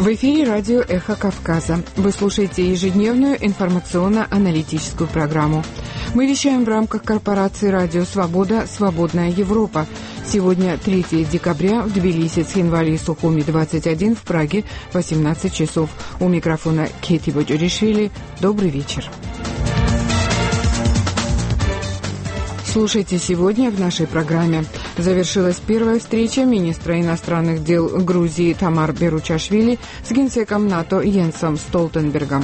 В эфире радио «Эхо Кавказа». Вы слушаете ежедневную информационно-аналитическую программу. Мы вещаем в рамках корпорации «Радио Свобода. Свободная Европа». Сегодня 3 декабря в Тбилиси, Цхинвале и Сухуми 21, в Праге 18 часов. У микрофона Кэти Боджоришвили. Добрый вечер. Слушайте сегодня в нашей программе. Завершилась первая встреча министра иностранных дел Грузии Тамар Беручашвили с генсеком НАТО Йенсом Столтенбергом.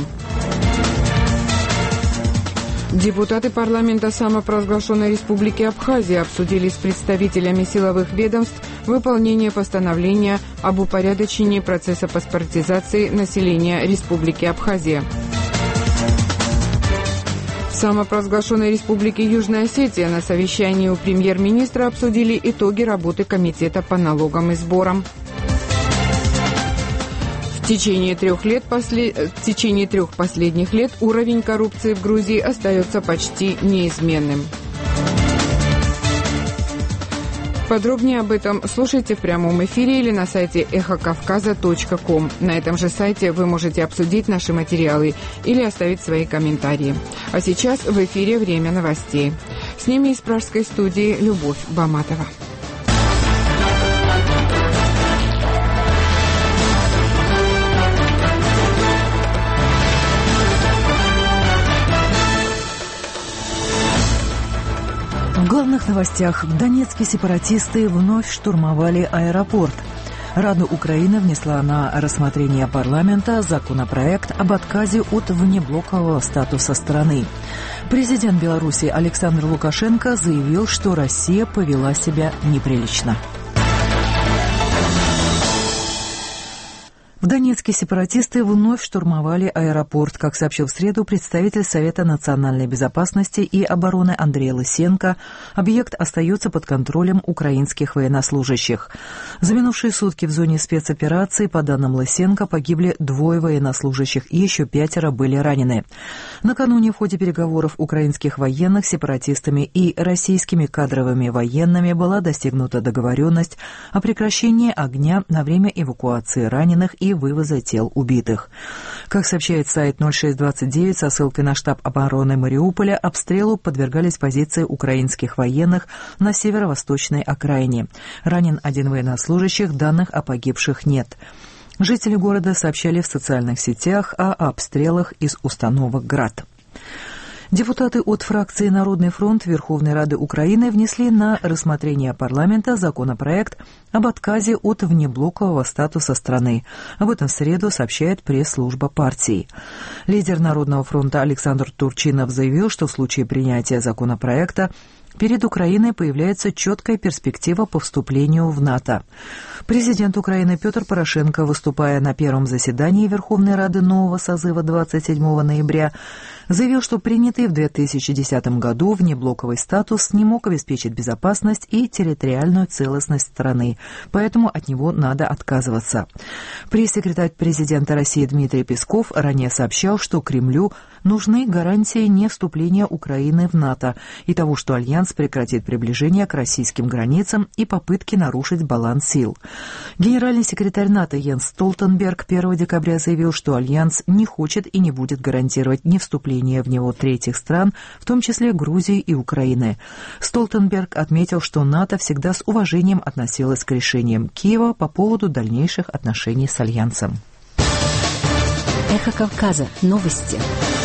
Депутаты парламента самопровозглашенной Республики Абхазия обсудили с представителями силовых ведомств выполнение постановления об упорядочении процесса паспортизации населения Республики Абхазия. В самопровозглашенной Республике Южная Осетия на совещании у премьер-министра обсудили итоги работы Комитета по налогам и сборам. В течение трех последних лет уровень коррупции в Грузии остается почти неизменным. Подробнее об этом слушайте в прямом эфире или на сайте эхокавказа.ком. На этом же сайте вы можете обсудить наши материалы или оставить свои комментарии. А сейчас в эфире время новостей. С ними из пражской студии Любовь Баматова. В главных новостях. Донецкие сепаратисты вновь штурмовали аэропорт. Рада Украины внесла на рассмотрение парламента законопроект об отказе от внеблокового статуса страны. Президент Беларуси Александр Лукашенко заявил, что Россия повела себя неприлично. В Донецке сепаратисты вновь штурмовали аэропорт. Как сообщил в среду представитель Совета национальной безопасности и обороны Андрей Лысенко, объект остается под контролем украинских военнослужащих. За минувшие сутки в зоне спецоперации, по данным Лысенко, погибли 2 военнослужащих и еще 5 были ранены. Накануне в ходе переговоров украинских военных с сепаратистами и российскими кадровыми военными была достигнута договоренность о прекращении огня на время эвакуации раненых и вывоза тел убитых. Как сообщает сайт 0629 со ссылкой на штаб обороны Мариуполя, обстрелу подвергались позиции украинских военных на северо-восточной окраине. Ранен 1 военнослужащий, данных о погибших нет. Жители города сообщали в социальных сетях о обстрелах из установок «Град». Депутаты от фракции «Народный фронт» Верховной Рады Украины внесли на рассмотрение парламента законопроект об отказе от внеблокового статуса страны. Об этом в среду сообщает пресс-служба партии. Лидер Народного фронта Александр Турчинов заявил, что в случае принятия законопроекта перед Украиной появляется четкая перспектива по вступлению в НАТО. Президент Украины Петр Порошенко, выступая на первом заседании Верховной Рады нового созыва 27 ноября, заявил, что принятый в 2010 году внеблоковый статус не мог обеспечить безопасность и территориальную целостность страны, поэтому от него надо отказываться. Пресс-секретарь президента России Дмитрий Песков ранее сообщал, что Кремлю нужны гарантии не вступления Украины в НАТО и того, что Альянс прекратит приближение к российским границам и попытки нарушить баланс сил. Генеральный секретарь НАТО Йенс Столтенберг 1 декабря заявил, что Альянс не хочет и не будет гарантировать не вступление в него третьих стран, в том числе Грузии и Украины. Столтенберг отметил, что НАТО всегда с уважением относилось к решениям Киева по поводу дальнейших отношений с Альянсом. Эхо Кавказа. Новости.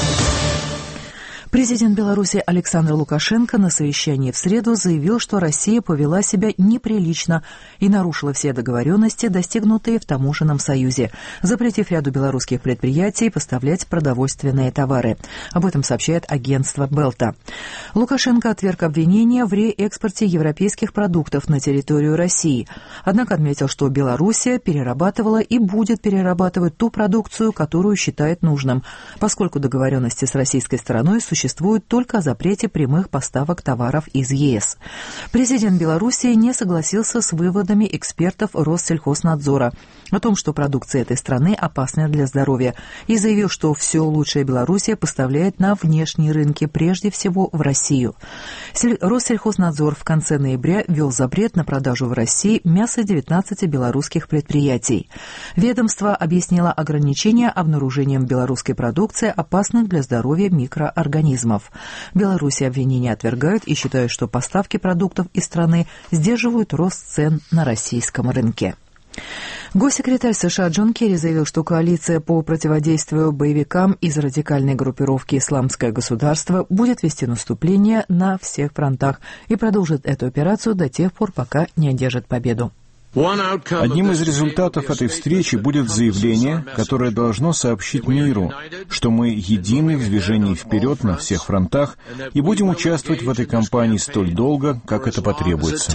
Президент Беларуси Александр Лукашенко на совещании в среду заявил, что Россия повела себя неприлично и нарушила все договоренности, достигнутые в таможенном союзе, запретив ряду белорусских предприятий поставлять продовольственные товары. Об этом сообщает агентство Белта. Лукашенко отверг обвинения в реэкспорте европейских продуктов на территорию России, однако отметил, что Белоруссия перерабатывала и будет перерабатывать ту продукцию, которую считает нужным, поскольку договоренности с российской стороной существуют существует только о запрете прямых поставок товаров из ЕС. Президент Белоруссии не согласился с выводами экспертов Россельхознадзора о том, что продукция этой страны опасна для здоровья, и заявил, что все лучшее Белоруссия поставляет на внешние рынки, прежде всего в Россию. Россельхознадзор в конце ноября ввел запрет на продажу в России мяса 19 белорусских предприятий. Ведомство объяснило ограничения обнаружением белорусской продукции опасных для здоровья микроорганизмов. В Беларуси обвинения отвергают и считают, что поставки продуктов из страны сдерживают рост цен на российском рынке. Госсекретарь США Джон Керри заявил, что коалиция по противодействию боевикам из радикальной группировки «Исламское государство» будет вести наступление на всех фронтах и продолжит эту операцию до тех пор, пока не одержит победу. Одним из результатов этой встречи будет заявление, которое должно сообщить миру, что мы едины в движении вперед на всех фронтах и будем участвовать в этой кампании столь долго, как это потребуется.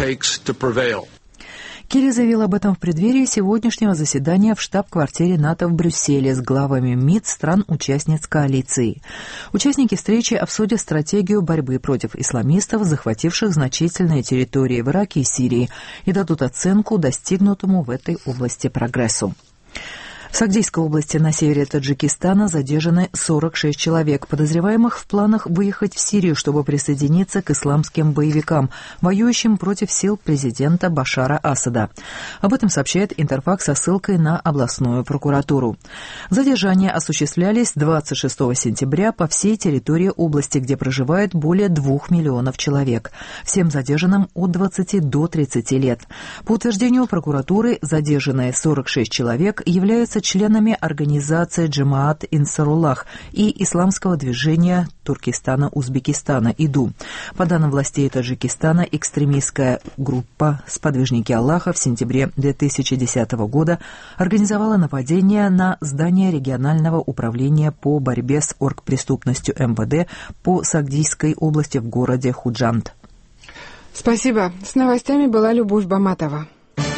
Керри заявил об этом в преддверии сегодняшнего заседания в штаб-квартире НАТО в Брюсселе с главами МИД стран-участниц коалиции. Участники встречи обсудят стратегию борьбы против исламистов, захвативших значительные территории в Ираке и Сирии, и дадут оценку достигнутому в этой области прогрессу. В Сагдийской области на севере Таджикистана задержаны 46 человек, подозреваемых в планах выехать в Сирию, чтобы присоединиться к исламским боевикам, воюющим против сил президента Башара Асада. Об этом сообщает Интерфакс со ссылкой на областную прокуратуру. Задержания осуществлялись 26 сентября по всей территории области, где проживает более 2 миллионов человек. Всем задержанным от 20 до 30 лет. По утверждению прокуратуры, задержанные 46 человек являются членами организации Джамаат Инсаруллах и исламского движения Туркестана-Узбекистана ИДУ. По данным властей Таджикистана, экстремистская группа «Сподвижники Аллаха» в сентябре 2010 года организовала нападение на здание регионального управления по борьбе с оргпреступностью МВД по Сагдийской области в городе Худжанд. Спасибо. С новостями была Любовь Баматова.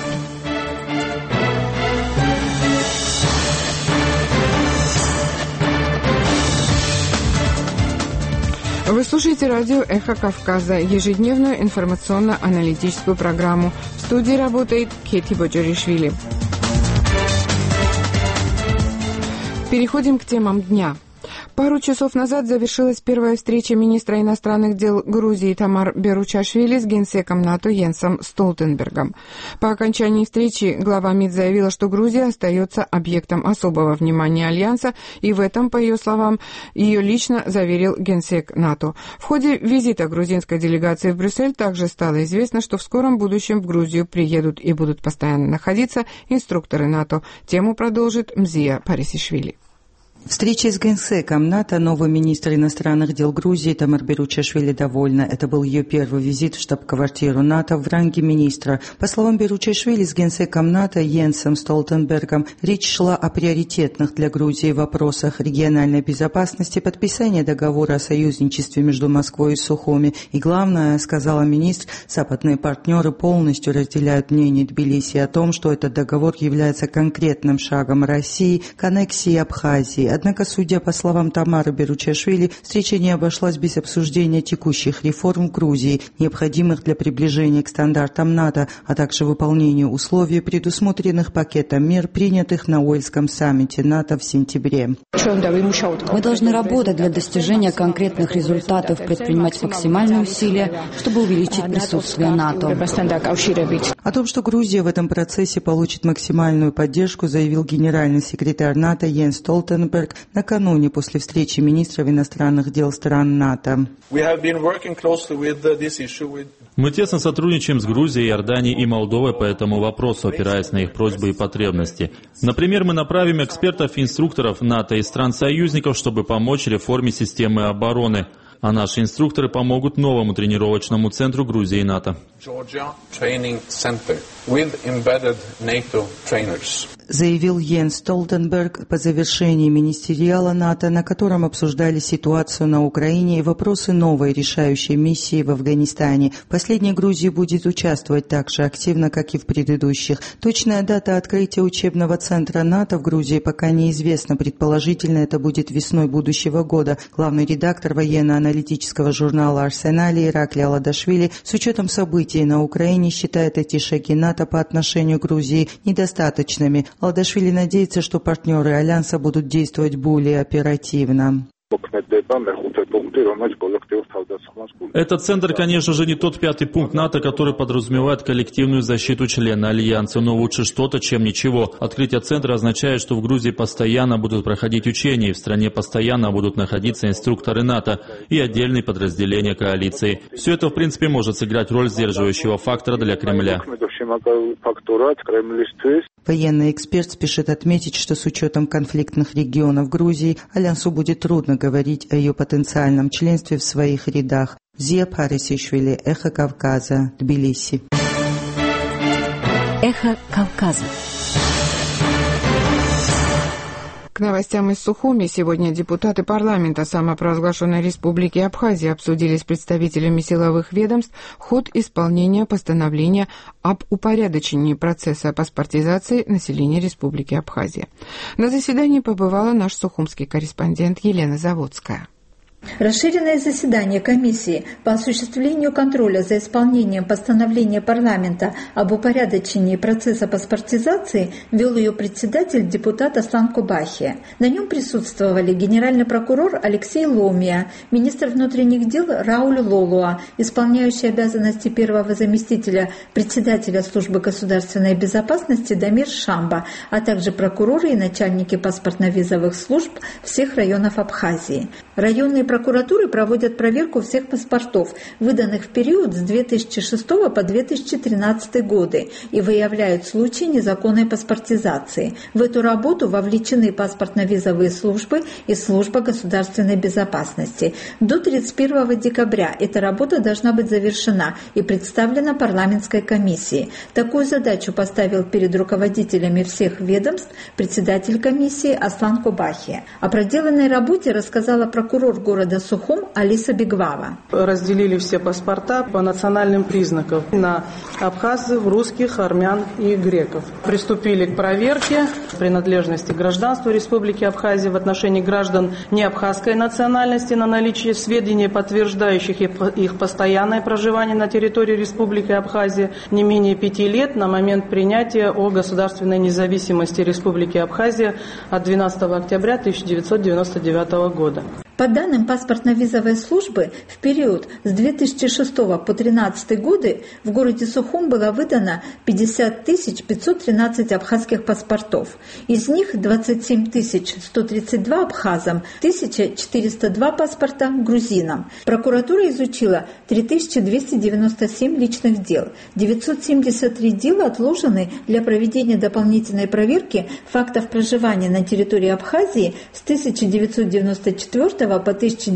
Вы слушаете радио «Эхо Кавказа», ежедневную информационно-аналитическую программу. В студии работает Кети Боджоришвили. Переходим к темам дня. Пару часов назад завершилась первая встреча министра иностранных дел Грузии Тамар Беручашвили с генсеком НАТО Йенсом Столтенбергом. По окончании встречи глава МИД заявила, что Грузия остается объектом особого внимания Альянса, и в этом, по ее словам, ее лично заверил генсек НАТО. В ходе визита грузинской делегации в Брюссель также стало известно, что в скором будущем в Грузию приедут и будут постоянно находиться инструкторы НАТО. Тему продолжит Мзия Парисишвили. Встреча с генсеком НАТО новый министр иностранных дел Грузии Тамар Беручашвили довольна. Это был ее первый визит в штаб-квартиру НАТО в ранге министра. По словам Беручашвили, с генсеком НАТО Йенсом Столтенбергом речь шла о приоритетных для Грузии вопросах региональной безопасности, подписания договора о союзничестве между Москвой и Сухуми. И главное, сказала министр, западные партнеры полностью разделяют мнение Тбилиси о том, что этот договор является конкретным шагом России к аннексии Абхазии. Однако, судя по словам Тамары Беручашвили, встреча не обошлась без обсуждения текущих реформ в Грузии, необходимых для приближения к стандартам НАТО, а также выполнения условий, предусмотренных пакетом мер, принятых на Уэльском саммите НАТО в сентябре. Мы должны работать для достижения конкретных результатов, предпринимать максимальные усилия, чтобы увеличить присутствие НАТО. О том, что Грузия в этом процессе получит максимальную поддержку, заявил генеральный секретарь НАТО Йенс Столтенберг накануне после встречи министров иностранных дел стран НАТО. Мы тесно сотрудничаем с Грузией, Иорданией и Молдовой по этому вопросу, опираясь на их просьбы и потребности. Например, мы направим экспертов и инструкторов НАТО из стран-союзников, чтобы помочь реформе системы обороны. А наши инструкторы помогут новому тренировочному центру Грузии и НАТО. заявил Йенс Столтенберг по завершении министериала НАТО, на котором обсуждали ситуацию на Украине и вопросы новой решающей миссии в Афганистане. В последней Грузия будет участвовать так же активно, как и в предыдущих. Точная дата открытия учебного центра НАТО в Грузии пока неизвестна. Предположительно, это будет весной будущего года. Главный редактор военно-аналитического журнала «Арсенали» Ираклий Аладашвили с учетом событий на Украине считает эти шаги НАТО по отношению к Грузии недостаточными. Аладашвили надеется, что партнеры Альянса будут действовать более оперативно. Этот центр, конечно же, не тот 5-й пункт НАТО, который подразумевает коллективную защиту члена Альянса, но лучше что-то, чем ничего. Открытие центра означает, что в Грузии постоянно будут проходить учения, и в стране постоянно будут находиться инструкторы НАТО и отдельные подразделения коалиции. Все это, в принципе, может сыграть роль сдерживающего фактора для Кремля. Военный эксперт спешит отметить, что с учетом конфликтных регионов Грузии Альянсу будет трудно говорить о ее потенциальном членстве в своих рядах. Зия Парисишвили, Эхо Кавказа, Тбилиси. Эхо Кавказа. К новостям из Сухуми сегодня депутаты парламента самопровозглашенной республики Абхазия обсудили с представителями силовых ведомств ход исполнения постановления об упорядочении процесса паспортизации населения республики Абхазия. На заседании побывала наш сухумский корреспондент Елена Заводская. Расширенное заседание комиссии по осуществлению контроля за исполнением постановления парламента об упорядочении процесса паспортизации вел ее председатель депутат Аслан Кубахи. На нем присутствовали генеральный прокурор Алексей Ломия, министр внутренних дел Рауль Лолуа, исполняющий обязанности первого заместителя председателя службы государственной безопасности Дамир Шамба, а также прокуроры и начальники паспортно-визовых служб всех районов Абхазии. Районные прокуратуры проводят проверку всех паспортов, выданных в период с 2006 по 2013 годы, и выявляют случаи незаконной паспортизации. В эту работу вовлечены паспортно-визовые службы и служба государственной безопасности. До 31 декабря эта работа должна быть завершена и представлена парламентской комиссии. Такую задачу поставил перед руководителями всех ведомств председатель комиссии Аслан Кубахи. О проделанной работе рассказала прокурор города Сухум Алиса Бегвава. Разделили все паспорта по национальным признакам на абхазов, русских, армян и греков. Приступили к проверке принадлежности гражданства Республики Абхазия в отношении граждан неабхазской национальности на наличие сведений, подтверждающих их постоянное проживание на территории Республики Абхазия не менее 5 лет на момент принятия о государственной независимости Республики Абхазия от 12 октября 1999 года. По данным паспортно-визовой службы, в период с 2006 по 2013 годы в городе Сухум было выдано 50 513 абхазских паспортов. Из них 27 132 абхазам, 1402 паспорта грузинам. Прокуратура изучила 3297 личных дел. 973 дела отложены для проведения дополнительной проверки фактов проживания на территории Абхазии с 1994 по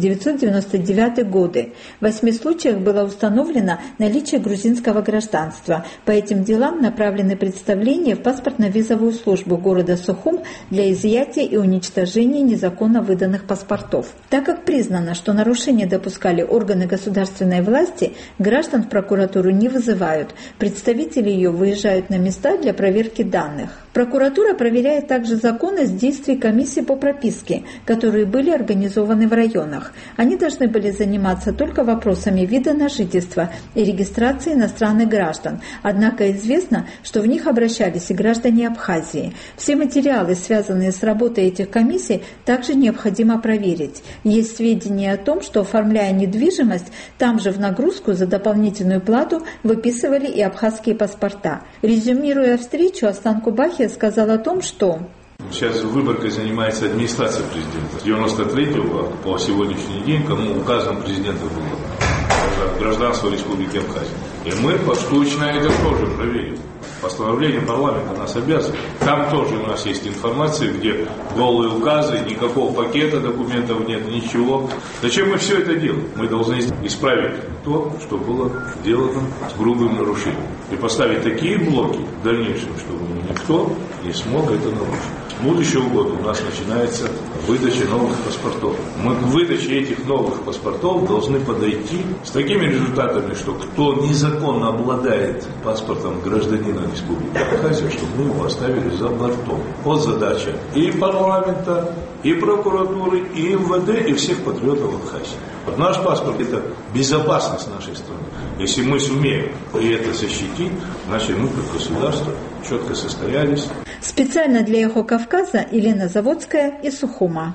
1999 годы. В 8 случаях было установлено наличие грузинского гражданства. По этим делам направлены представления в паспортно-визовую службу города Сухум для изъятия и уничтожения незаконно выданных паспортов. Так как признано, что нарушения допускали органы государственной власти, граждан в прокуратуру не вызывают. Представители ее выезжают на места для проверки данных. Прокуратура проверяет также законность действий комиссий по прописке, которые были организованы в районах. Они должны были заниматься только вопросами вида на жительство и регистрации иностранных граждан. Однако известно, что в них обращались и граждане Абхазии. Все материалы, связанные с работой этих комиссий, также необходимо проверить. Есть сведения о том, что, оформляя недвижимость, там же в нагрузку за дополнительную плату выписывали и абхазские паспорта. Резюмируя встречу, Аслан Кубахи сказал о том, что сейчас выборкой занимается администрация президента. С 93-го по сегодняшний день, кому указом президента было гражданство Республики Абхазия. И мы точно это тоже проверим. Постановление парламента нас обязывает. Там тоже у нас есть информация, где голые указы, никакого пакета документов нет, ничего. Зачем мы все это делаем? Мы должны исправить то, что было сделано с грубым нарушением. И поставить такие блоки в дальнейшем, чтобы никто не смог это нарушить. С будущего года у нас начинается выдача новых паспортов. Мы к выдаче этих новых паспортов должны подойти с такими результатами, что кто незаконно обладает паспортом гражданина Республики Абхазия, чтобы мы его оставили за бортом. Вот задача и парламента, и прокуратуры, и МВД, и всех патриотов Абхазии. Вот наш паспорт – это безопасность нашей страны. Если мы сумеем и это защитить, значит мы как государство четко состоялись. Специально для «Эхо Кавказа» Елена Заводская из Сухума.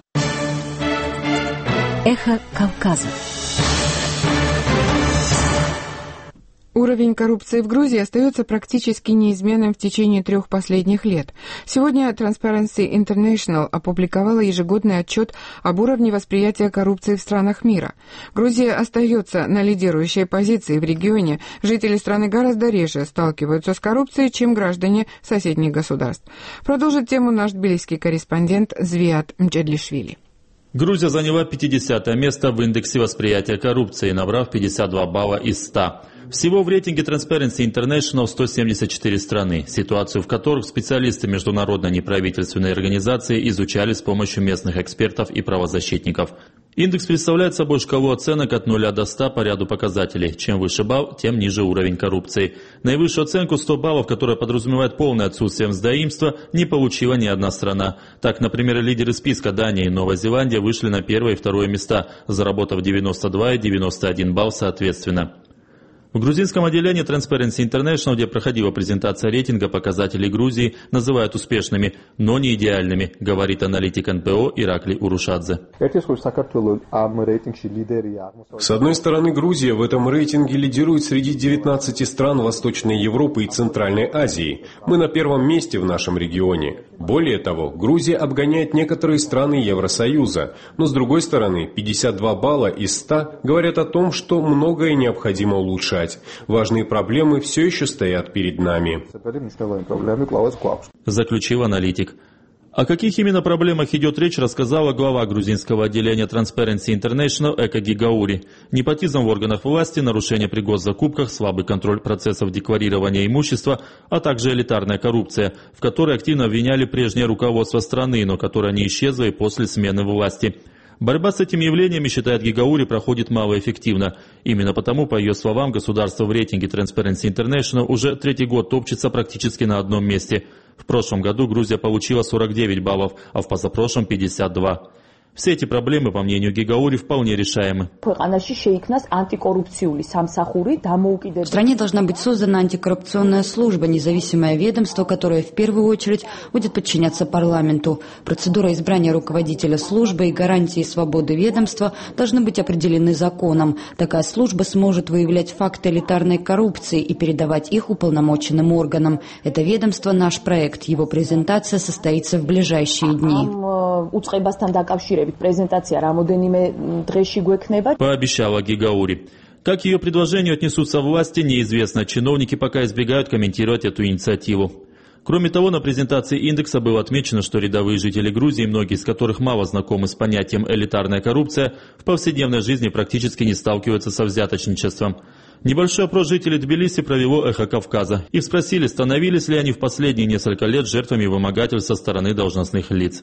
Эхо Кавказа. Уровень коррупции в Грузии остается практически неизменным в течение 3 последних лет. Сегодня Transparency International опубликовала ежегодный отчет об уровне восприятия коррупции в странах мира. Грузия остается на лидирующей позиции в регионе. Жители страны гораздо реже сталкиваются с коррупцией, чем граждане соседних государств. Продолжит тему наш тбилисский корреспондент Звиат Мчедлишвили. Грузия заняла 50-е место в индексе восприятия коррупции, набрав 52 балла из 100. Всего в рейтинге Transparency International 174 страны, ситуацию в которых специалисты международной неправительственной организации изучали с помощью местных экспертов и правозащитников. Индекс представляет собой шкалу оценок от 0 до 100 по ряду показателей. Чем выше балл, тем ниже уровень коррупции. Наивысшую оценку 100 баллов, которая подразумевает полное отсутствие мздоимства, не получила ни одна страна. Так, например, лидеры списка Дания и Новая Зеландия вышли на 1 и 2 места, заработав 92 и 91 балл соответственно. В грузинском отделении Transparency International, где проходила презентация рейтинга, показателей Грузии называют успешными, но не идеальными, говорит аналитик НПО Иракли Урушадзе. С одной стороны, Грузия в этом рейтинге лидирует среди 19 стран Восточной Европы и Центральной Азии. Мы на 1 месте в нашем регионе. Более того, Грузия обгоняет некоторые страны Евросоюза. Но с другой стороны, 52 балла из 100 говорят о том, что многое необходимо улучшать. Важные проблемы все еще стоят перед нами. Заключил аналитик. О каких именно проблемах идет речь, рассказала глава грузинского отделения Transparency International Эка Гигаури. Непотизм в органах власти, нарушение при госзакупках, слабый контроль процессов декларирования имущества, а также элитарная коррупция, в которой активно обвиняли прежнее руководство страны, но которая не исчезла и после смены власти. Борьба с этими явлениями, считает Гигаури, проходит малоэффективно. Именно потому, по ее словам, государство в рейтинге Transparency International уже 3-й год топчется практически на одном месте. В прошлом году Грузия получила 49 баллов, а в позапрошлом 52. Все эти проблемы, по мнению Гигаури, вполне решаемы. В стране должна быть создана антикоррупционная служба, независимое ведомство, которое в первую очередь будет подчиняться парламенту. Процедура избрания руководителя службы и гарантии свободы ведомства должны быть определены законом. Такая служба сможет выявлять факты элитарной коррупции и передавать их уполномоченным органам. Это ведомство – наш проект. Его презентация состоится в ближайшие дни. Пообещала Гигаури. Как к ее предложению отнесутся власти, неизвестно. Чиновники пока избегают комментировать эту инициативу. Кроме того, на презентации индекса было отмечено, что рядовые жители Грузии, многие из которых мало знакомы с понятием «элитарная коррупция», в повседневной жизни практически не сталкиваются со взяточничеством. Небольшой опрос жителей Тбилиси провело «Эхо Кавказа». Их спросили, становились ли они в последние несколько лет жертвами вымогательств со стороны должностных лиц.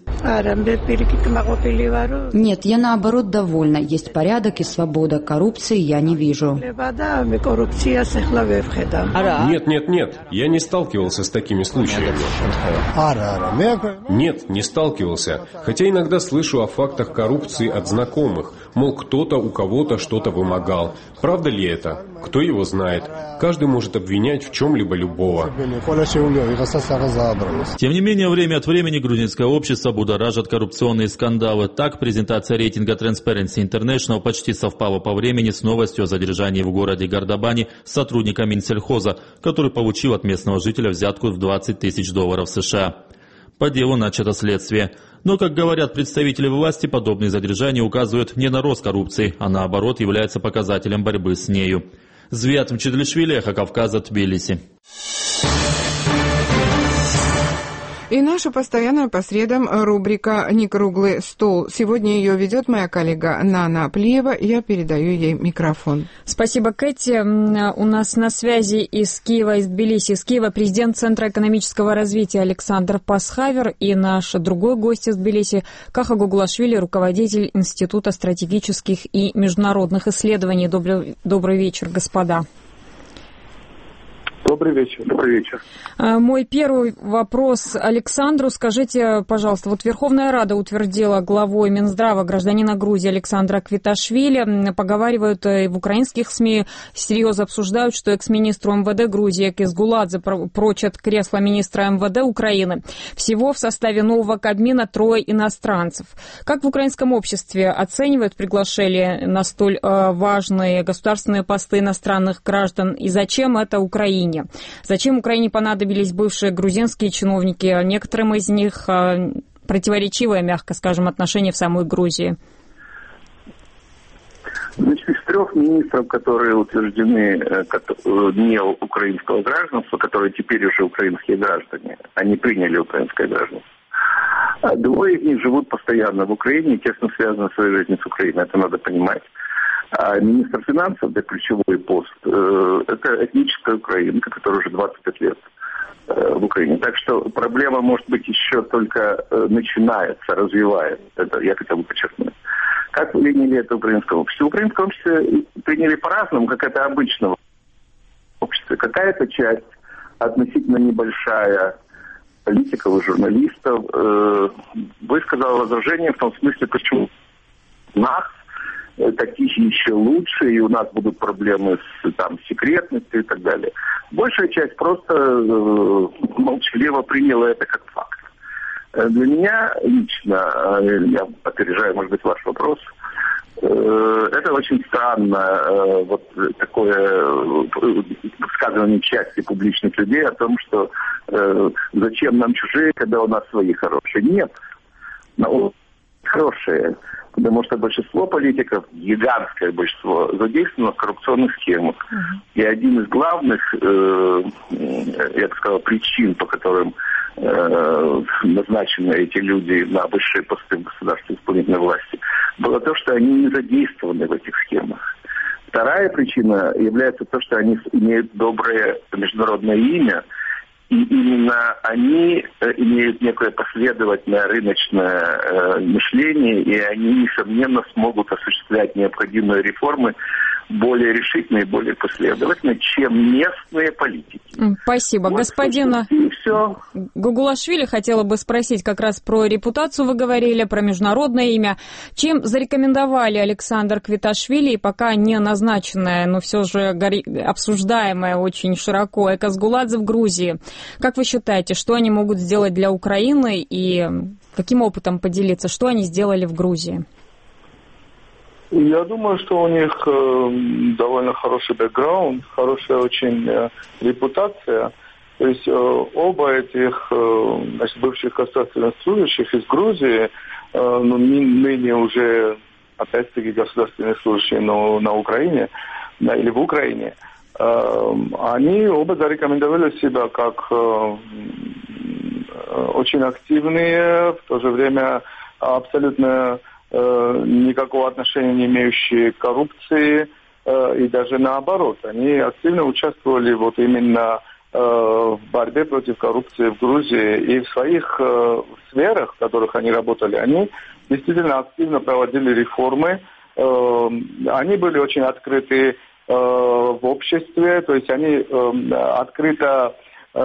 Нет, я наоборот довольна. Есть порядок и свобода. Коррупции я не вижу. Нет, я не сталкивался с такими случаями. Нет, не сталкивался. Хотя иногда слышу о фактах коррупции от знакомых. Мол, кто-то у кого-то что-то вымогал. Правда ли это? Кто его знает? Каждый может обвинять в чем-либо любого. Тем не менее, время от времени грузинское общество будоражат коррупционные скандалы. Так, презентация рейтинга Transparency International почти совпала по времени с новостью о задержании в городе Гордобани сотрудника Минсельхоза, который получил от местного жителя взятку в $20 тысяч США. По делу начато следствие. Но, как говорят представители власти, подобные задержания указывают не на рост коррупции, а наоборот являются показателем борьбы с нею. Звиат Мчедлишвили, Эхо Кавказа, Тбилиси. И наша постоянная по средам рубрика «Не круглый стол». Сегодня ее ведет моя коллега Нана Плиева. Я передаю ей микрофон. Спасибо, Кэти. У нас на связи из Киева, из Тбилиси. Из Киева президент Центра экономического развития Александр Пасхавер и наш другой гость из Тбилиси Каха Гуглашвили, руководитель Института стратегических и международных исследований. Добрый вечер, господа. Добрый вечер. Добрый вечер. Мой первый вопрос Александру. Скажите, пожалуйста, вот Верховная Рада утвердила главой Минздрава гражданина Грузии Александра Квиташвили. Поговаривают в украинских СМИ, серьезно обсуждают, что экс-министру МВД Грузии Экис Гуладзе прочат кресло министра МВД Украины. Всего в составе нового Кабмина 3 иностранцев. Как в украинском обществе оценивают приглашение на столь важные государственные посты иностранных граждан и зачем это Украине? Зачем Украине понадобились бывшие грузинские чиновники? Некоторым из них противоречивое, мягко скажем, отношение в самой Грузии. Значит, из 3 министров, которые утверждены не украинского гражданства, которые теперь уже украинские граждане, они приняли украинское гражданство. 2 из них живут постоянно в Украине и тесно связаны своей жизнью с Украиной. Это надо понимать. А министр финансов, да, ключевой пост, это этническая украинка, которая уже 25 лет в Украине. Так что проблема, может быть, еще только начинается, развивается. Это я хотел бы подчеркнуть. Как приняли это в украинском обществе? В украинском обществе приняли по-разному, как это обычно в обществе. Какая-то часть, относительно небольшая, политиков и журналистов, высказала возражение в том смысле, почему нас, таких еще лучше, и у нас будут проблемы с секретностью и так далее. Большая часть просто молчаливо приняла это как факт. Для меня лично, я опережаю, может быть, ваш вопрос, это очень странно, вот такое высказывание части публичных людей о том, что зачем нам чужие, когда у нас свои хорошие. Нет, хорошие. Потому что большинство политиков, гигантское большинство, задействовано в коррупционных схемах. И один из главных, я бы сказал, причин, по которым назначены эти люди на высшие посты в государственной исполнительной власти, было то, что они не задействованы в этих схемах. Вторая причина является то, что они имеют доброе международное имя, и именно они имеют некое последовательное рыночное мышление, и они, несомненно, смогут осуществлять необходимые реформы более решительно и более последовательно, чем местные политики. Спасибо. Вот, господина Гуглашвили хотела бы спросить как раз про репутацию, вы говорили, про международное имя. Чем зарекомендовали Александр Квиташвили и пока не назначенное, но все же обсуждаемое очень широко Экис Гуладзе в Грузии? Как вы считаете, что они могут сделать для Украины и каким опытом поделиться, что они сделали в Грузии? Я думаю, что у них довольно хороший бэкграунд, хорошая очень репутация. То есть оба этих бывших государственных служащих из Грузии, ныне уже, опять-таки, государственные служащие, но на Украине, или в Украине, они оба зарекомендовали себя как очень активные, в то же время абсолютно никакого отношения не имеющие к коррупции, и даже наоборот. Они активно участвовали вот именно в борьбе против коррупции в Грузии. И в своих сферах, в которых они работали, они действительно активно проводили реформы. Они были очень открыты в обществе, то есть они открыто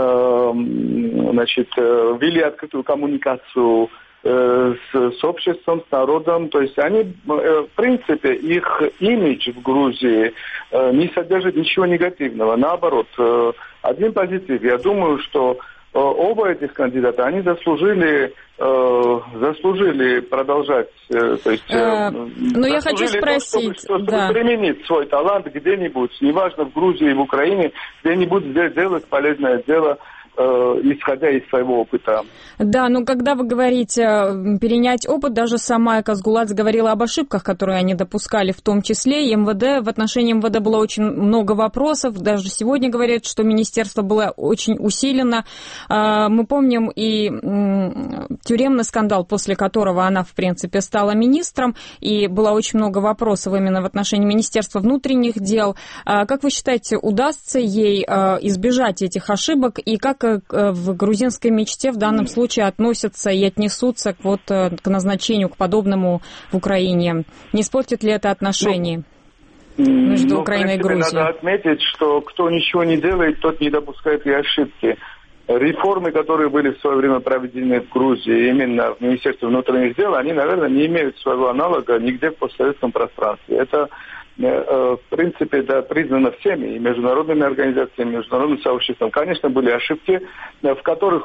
вели открытую коммуникацию с обществом, с народом. То есть они, в принципе, их имидж в Грузии не содержит ничего негативного. Наоборот, один позитив. Я думаю, что оба этих кандидата, они заслужили продолжать, то есть но я хочу спросить, чтобы применить свой талант где-нибудь, неважно в Грузии, в Украине, где-нибудь делать полезное дело исходя из своего опыта. Да, но когда вы говорите перенять опыт, даже сама Эка Сгуладзе говорила об ошибках, которые они допускали, в том числе и МВД. В отношении МВД было очень много вопросов. Даже сегодня говорят, что министерство было очень усилено. Мы помним и тюремный скандал, после которого она, в принципе, стала министром, и было очень много вопросов именно в отношении Министерства внутренних дел. Как вы считаете, удастся ей избежать этих ошибок, и как в грузинской мечте в данном случае относятся и отнесутся к назначению, к подобному в Украине? Не испортит ли это отношения между Украиной и Грузией? Надо отметить, что кто ничего не делает, тот не допускает и ошибки. Реформы, которые были в свое время проведены в Грузии, именно в Министерстве внутренних дел, они, наверное, не имеют своего аналога нигде в постсоветском пространстве. Это, в принципе, да, признано всеми, и международными организациями, и международным сообществом. Конечно, были ошибки, в которых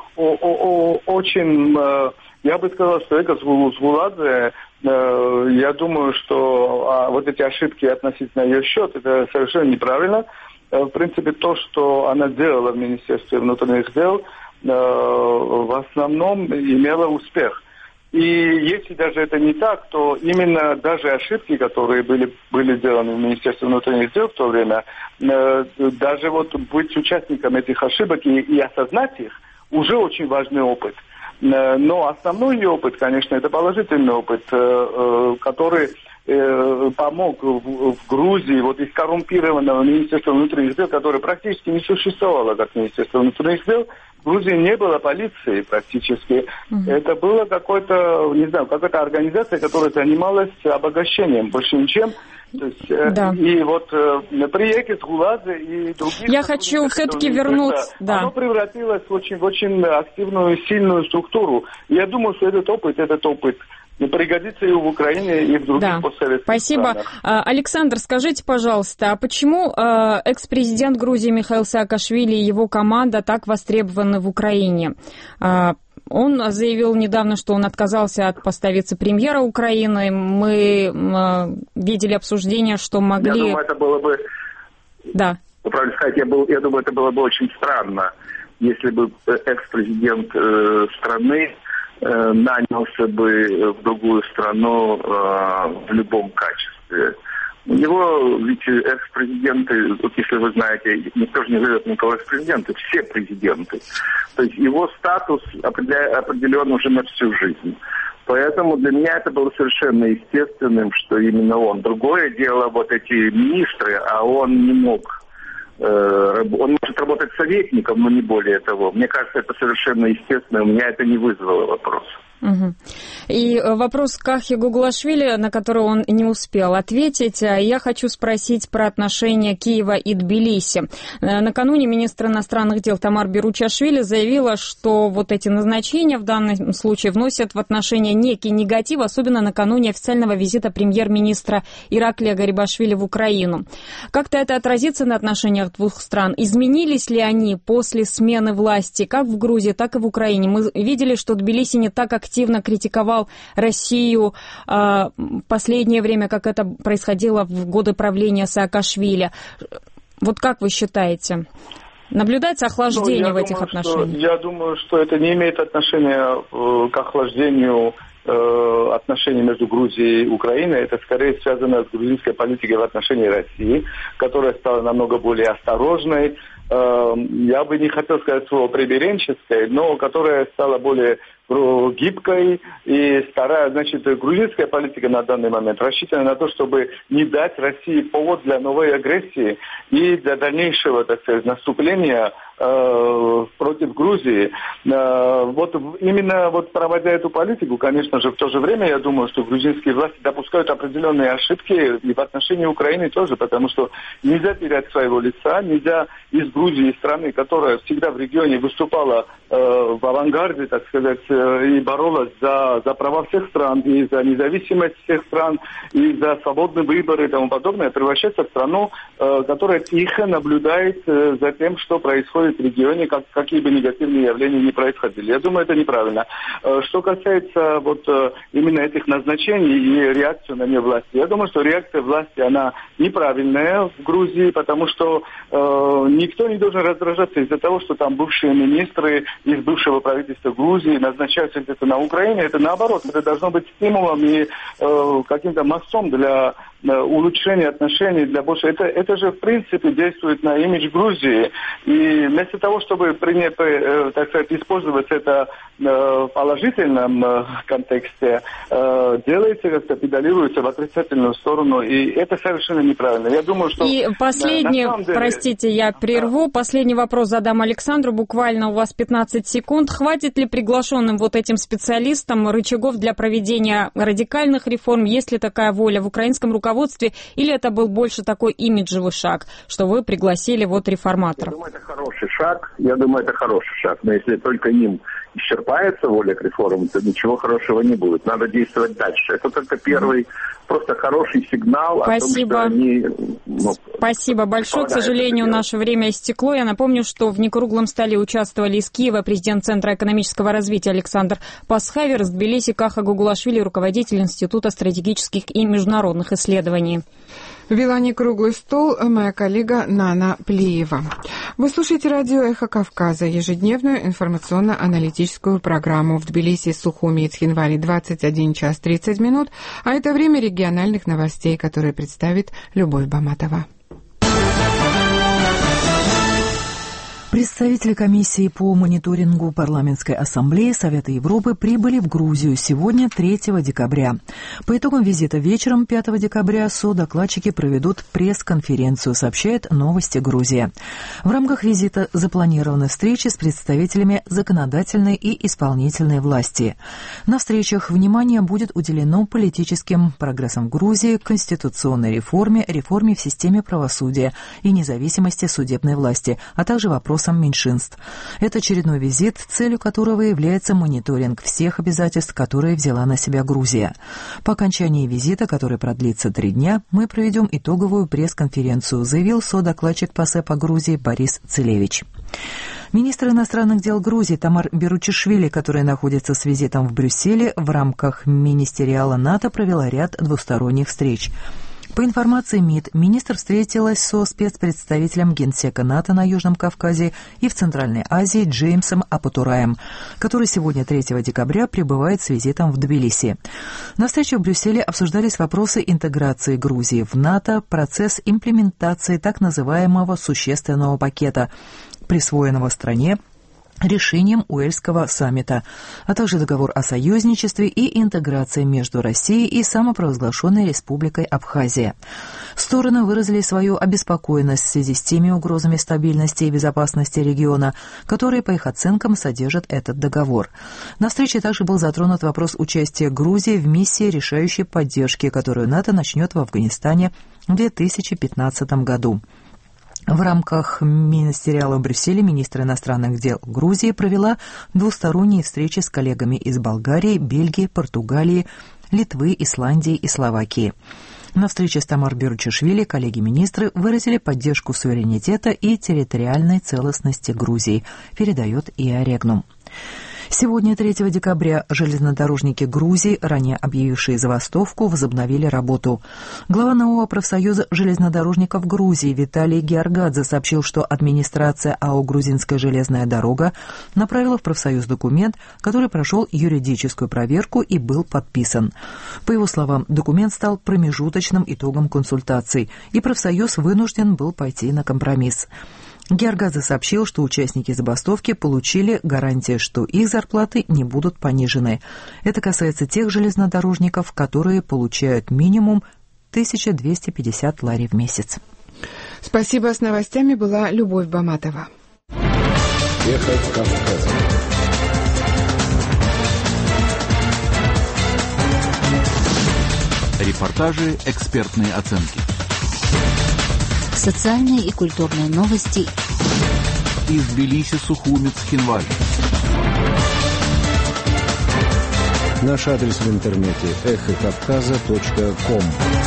очень, я бы сказал, что Эка Сгуладзе, я думаю, что вот эти ошибки относительно ее счет, это совершенно неправильно. В принципе, то, что она делала в Министерстве внутренних дел, в основном имело успех. И если даже это не так, то именно даже ошибки, которые были сделаны в Министерстве внутренних дел в то время, даже вот быть участником этих ошибок и осознать их, уже очень важный опыт. Но основной ее опыт, конечно, это положительный опыт, который помог в Грузии, вот из коррумпированного Министерства внутренних дел, которое практически не существовало как Министерство внутренних дел. В Грузии не было полиции практически. Это было какая-то организация, которая занималась обогащением, больше ничем. То есть, и вот при Эке Сгуладзе и других... Я хочу все-таки вернуться... Оно превратилось в очень активную, сильную структуру. И я думаю, что этот опыт пригодится и в Украине, и в других постсоветских Спасибо. странах. Александр, скажите, пожалуйста, а почему экс-президент Грузии Михаил Саакашвили и его команда так востребованы в Украине? Он заявил недавно, что он отказался от поста вице-премьера Украины. Мы видели обсуждение, что могли... Я думаю, это было бы... Да. Правильно сказать, я думаю, это было бы очень странно, если бы экс-президент страны нанялся бы в другую страну в любом качестве. У него, ведь экс-президенты, вот если вы знаете, никто же не зовет никого экс-президента, все президенты. То есть его статус определен уже на всю жизнь. Поэтому для меня это было совершенно естественным, что именно он. Другое дело, вот эти министры, а он не мог. Он может работать советником, но не более того. Мне кажется, это совершенно естественно, у меня это не вызвало вопроса. И вопрос Кахи Гуглашвили, на который он не успел ответить. Я хочу спросить про отношения Киева и Тбилиси. Накануне министр иностранных дел Тамар Беручашвили заявила, что вот эти назначения в данном случае вносят в отношения некий негатив, особенно накануне официального визита премьер-министра Ираклия Гарибашвили в Украину. Как-то это отразится на отношениях двух стран? Изменились ли они после смены власти, как в Грузии, так и в Украине? Мы видели, что Тбилиси не так активно критиковал Россию в последнее время, как это происходило в годы правления Саакашвили. Вот как вы считаете, наблюдается охлаждение в этих отношениях? Я думаю, что это не имеет отношения к охлаждению отношений между Грузией и Украиной. Это скорее связано с грузинской политикой в отношении России, которая стала намного более осторожной. Я бы не хотел сказать слово прибереженческой, но которая стала более гибкой и старая, грузинская политика на данный момент рассчитана на то, чтобы не дать России повод для новой агрессии и для дальнейшего, наступления против Грузии. Именно проводя эту политику, конечно же, в то же время, я думаю, что грузинские власти допускают определенные ошибки и в отношении Украины тоже, потому что нельзя терять своего лица, нельзя из Грузии, страны, которая всегда в регионе выступала в авангарде, так сказать, и боролась за права всех стран, и за независимость всех стран, и за свободные выборы и тому подобное, превращаться в страну, которая тихо наблюдает за тем, что происходит в регионе, какие бы негативные явления ни происходили. Я думаю, это неправильно. Что касается именно этих назначений и реакции на нее власти, я думаю, что реакция власти, она неправильная в Грузии, потому что никто никто не должен раздражаться из-за того, что там бывшие министры из бывшего правительства Грузии назначаются где-то на Украине. Это наоборот, это должно быть стимулом и каким-то мостом для улучшения отношений, для больше. Это же в принципе действует на имидж Грузии. И вместо того, чтобы так сказать, использовать это в положительном контексте, делается как-то, педалируется в отрицательную сторону, и это совершенно неправильно. Я думаю, что... И последний, простите, я прерву, последний вопрос задам Александру, буквально у вас 15 секунд. Хватит ли приглашенным вот этим специалистам рычагов для проведения радикальных реформ? Есть ли такая воля в украинском руководстве? Или это был больше такой имиджевый шаг, что вы пригласили вот реформаторов? Я думаю, это хороший шаг. Но если только им исчерпается воля к реформам, то ничего хорошего не будет. Надо действовать дальше. Это только первый, просто хороший сигнал. Спасибо. О том, что они, Спасибо большое. К сожалению, наше время истекло. Я напомню, что в некруглом столе участвовали из Киева президент Центра экономического развития Александр Пасхавер, из Тбилиси Каха Гугулашвили, руководитель Института стратегических и международных исследований. Вела некруглый стол моя коллега Нана Плиева. Вы слушаете радио «Эхо Кавказа», ежедневную информационно-аналитическую программу. В Тбилиси, Сухуми и Цхинвали 21 час 30 минут, а это время региональных новостей, которые представит Любовь Баматова. Представители комиссии по мониторингу парламентской ассамблеи Совета Европы прибыли в Грузию сегодня, 3 декабря. По итогам визита вечером 5 декабря содокладчики проведут пресс-конференцию, сообщает «Новости Грузия». В рамках визита запланированы встречи с представителями законодательной и исполнительной власти. На встречах внимание будет уделено политическим прогрессам в Грузии, конституционной реформе, реформе в системе правосудия и независимости судебной власти, а также вопросам меньшинств. Это очередной визит, целью которого является мониторинг всех обязательств, которые взяла на себя Грузия. По окончании визита, который продлится 3 дня, мы проведем итоговую пресс-конференцию, заявил содокладчик ПАСЕ по Грузии Борис Целевич. Министр иностранных дел Грузии Тамар Беручишвили, которая находится с визитом в Брюсселе, в рамках министериала НАТО провела ряд двусторонних встреч. По информации МИД, министр встретилась со спецпредставителем Генсека НАТО на Южном Кавказе и в Центральной Азии Джеймсом Апатураем, который сегодня, 3 декабря, прибывает с визитом в Тбилиси. На встрече в Брюсселе обсуждались вопросы интеграции Грузии в НАТО, процесс имплементации так называемого существенного пакета, присвоенного стране решением Уэльского саммита, а также договор о союзничестве и интеграции между Россией и самопровозглашенной Республикой Абхазия. Стороны выразили свою обеспокоенность в связи с теми угрозами стабильности и безопасности региона, которые, по их оценкам, содержит этот договор. На встрече также был затронут вопрос участия Грузии в миссии решающей поддержки, которую НАТО начнет в Афганистане в 2015 году. В рамках министериала в Брюсселе министр иностранных дел Грузии провела двусторонние встречи с коллегами из Болгарии, Бельгии, Португалии, Литвы, Исландии и Словакии. На встрече с Тамар Беручишвили коллеги-министры выразили поддержку суверенитета и территориальной целостности Грузии, передает ИА Регнум. Сегодня, 3 декабря, железнодорожники Грузии, ранее объявившие забастовку, возобновили работу. Глава НАОА профсоюза железнодорожников Грузии Виталий Георгадзе сообщил, что администрация АО «Грузинская железная дорога» направила в профсоюз документ, который прошел юридическую проверку и был подписан. По его словам, документ стал промежуточным итогом консультаций, и профсоюз вынужден был пойти на компромисс. Георгадзе сообщил, что участники забастовки получили гарантию, что их зарплаты не будут понижены. Это касается тех железнодорожников, которые получают минимум 1250 лари в месяц. Спасибо. С новостями была Любовь Баматова. Эхо Кавказа. Репортажи, экспертные оценки. Социальные и культурные новости. Из Тбилиси, Сухуми, Цхинвали. Наш адрес в интернете эхокавказа.ком.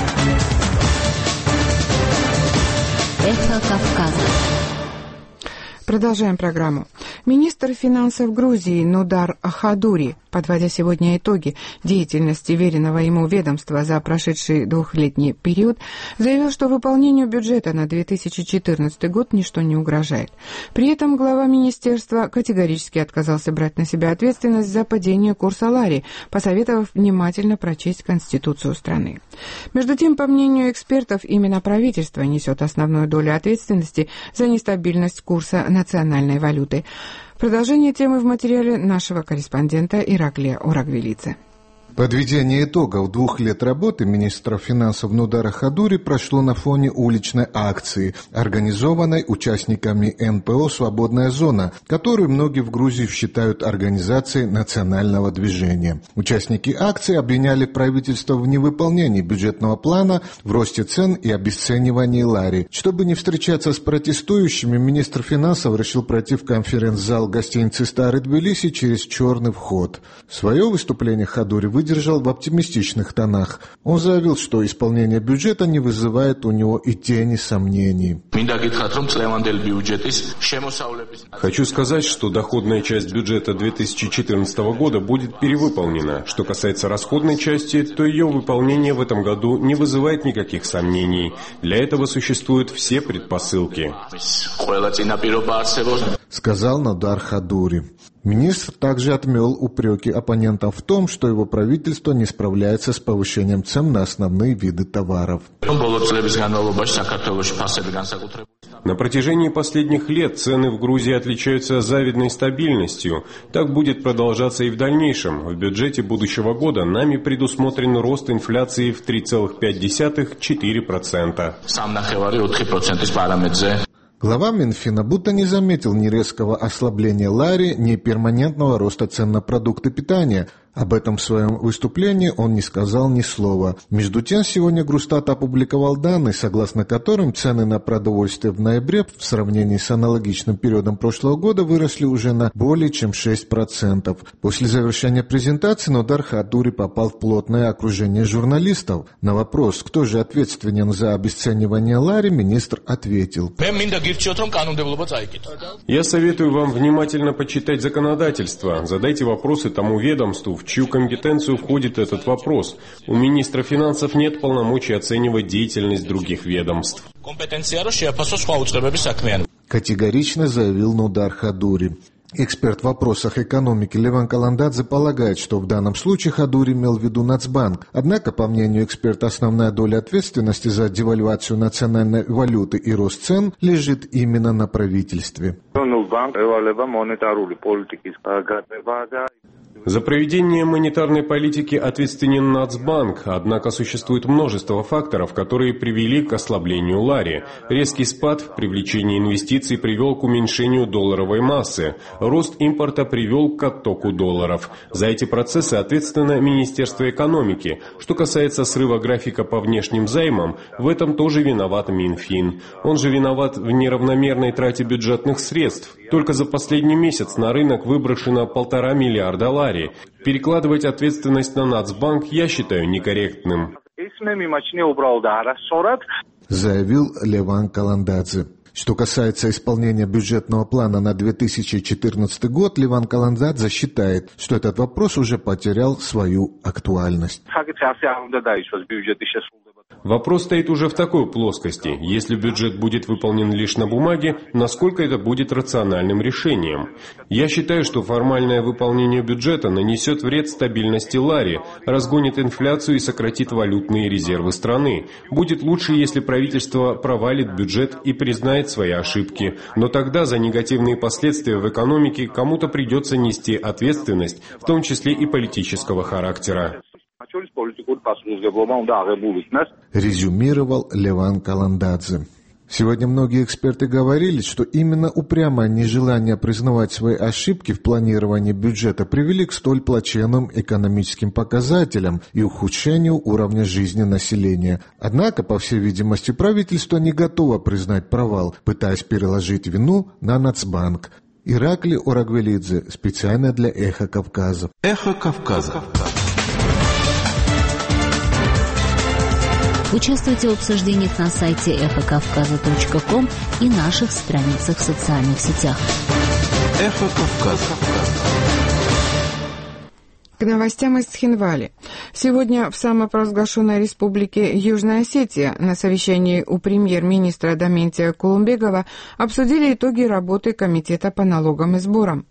Эхо Кавказа. Продолжаем программу. Министр финансов Грузии Нудар Хадури подводя сегодня итоги деятельности веренного ему ведомства за прошедший двухлетний период, заявил, что выполнению бюджета на 2014 год ничто не угрожает. При этом глава министерства категорически отказался брать на себя ответственность за падение курса лари, посоветовав внимательно прочесть Конституцию страны. Между тем, по мнению экспертов, именно правительство несет основную долю ответственности за нестабильность курса национальной валюты. Продолжение темы в материале нашего корреспондента Ираклия Орагвелидзе. Подведение итогов 2 лет работы министра финансов Нудара Хадури прошло на фоне уличной акции, организованной участниками НПО «Свободная зона», которую многие в Грузии считают организацией национального движения. Участники акции обвиняли правительство в невыполнении бюджетного плана, в росте цен и обесценивании лари. Чтобы не встречаться с протестующими, министр финансов решил пройти в конференц-зал гостиницы «Старый Тбилиси» через черный вход. Свое выступление Хадури выдержал в оптимистичных тонах. Он заявил, что исполнение бюджета не вызывает у него и тени сомнений. Хочу сказать, что доходная часть бюджета 2014 года будет перевыполнена. Что касается расходной части, то ее выполнение в этом году не вызывает никаких сомнений. Для этого существуют все предпосылки, сказал Нудар Хадури. Министр также отмел упреки оппонентам в том, что его правительство не справляется с повышением цен на основные виды товаров. На протяжении последних лет цены в Грузии отличаются завидной стабильностью. Так будет продолжаться и в дальнейшем. В бюджете будущего года нами предусмотрен рост инфляции в 3,5-4%. Глава Минфина будто не заметил ни резкого ослабления лари, ни перманентного роста цен на продукты питания. Об этом в своем выступлении он не сказал ни слова. Между тем, сегодня Грустат опубликовал данные, согласно которым цены на продовольствие в ноябре в сравнении с аналогичным периодом прошлого года выросли уже на более чем 6%. После завершения презентации Нудар Хадури попал в плотное окружение журналистов. На вопрос, кто же ответственен за обесценивание лари, министр ответил: «Я советую вам внимательно почитать законодательство. Задайте вопросы тому ведомству, в чью компетенцию входит этот вопрос. У министра финансов нет полномочий оценивать деятельность других ведомств». Категорично заявил Нудар Хадури. Эксперт в вопросах экономики Леван Каландадзе полагает, что в данном случае Хадури имел в виду Нацбанк. Однако, по мнению эксперта, основная доля ответственности за девальвацию национальной валюты и рост цен лежит именно на правительстве. За проведение монетарной политики ответственен Нацбанк, однако существует множество факторов, которые привели к ослаблению лари. Резкий спад в привлечении инвестиций привел к уменьшению долларовой массы. Рост импорта привел к оттоку долларов. За эти процессы ответственно Министерство экономики. Что касается срыва графика по внешним займам, в этом тоже виноват Минфин. Он же виноват в неравномерной трате бюджетных средств. Только за последний месяц на рынок выброшено 1,5 миллиарда лари. Перекладывать ответственность на Нацбанк я считаю некорректным, заявил Леван Каландадзе. Что касается исполнения бюджетного плана на 2014 год, Леван Каландадзе считает, что этот вопрос уже потерял свою актуальность. Вопрос стоит уже в такой плоскости. Если бюджет будет выполнен лишь на бумаге, насколько это будет рациональным решением? Я считаю, что формальное выполнение бюджета нанесет вред стабильности лари, разгонит инфляцию и сократит валютные резервы страны. Будет лучше, если правительство провалит бюджет и признает свои ошибки. Но тогда за негативные последствия в экономике кому-то придется нести ответственность, в том числе и политического характера. Резюмировал Леван Каландадзе. Сегодня многие эксперты говорили, что именно упрямое нежелание признавать свои ошибки в планировании бюджета привели к столь плачевным экономическим показателям и ухудшению уровня жизни населения. Однако, по всей видимости, правительство не готово признать провал, пытаясь переложить вину на Нацбанк. Ираклий Орагвелидзе, специально для «Эхо Кавказа». «Эхо Кавказа». Участвуйте в обсуждениях на сайте эхокавказа.ком и наших страницах в социальных сетях. «Эхо Кавказа». К новостям из Цхинвали. Сегодня в самопровозглашенной республике Южная Осетия на совещании у премьер-министра Даментия Кулумбегова обсудили итоги работы Комитета по налогам и сборам.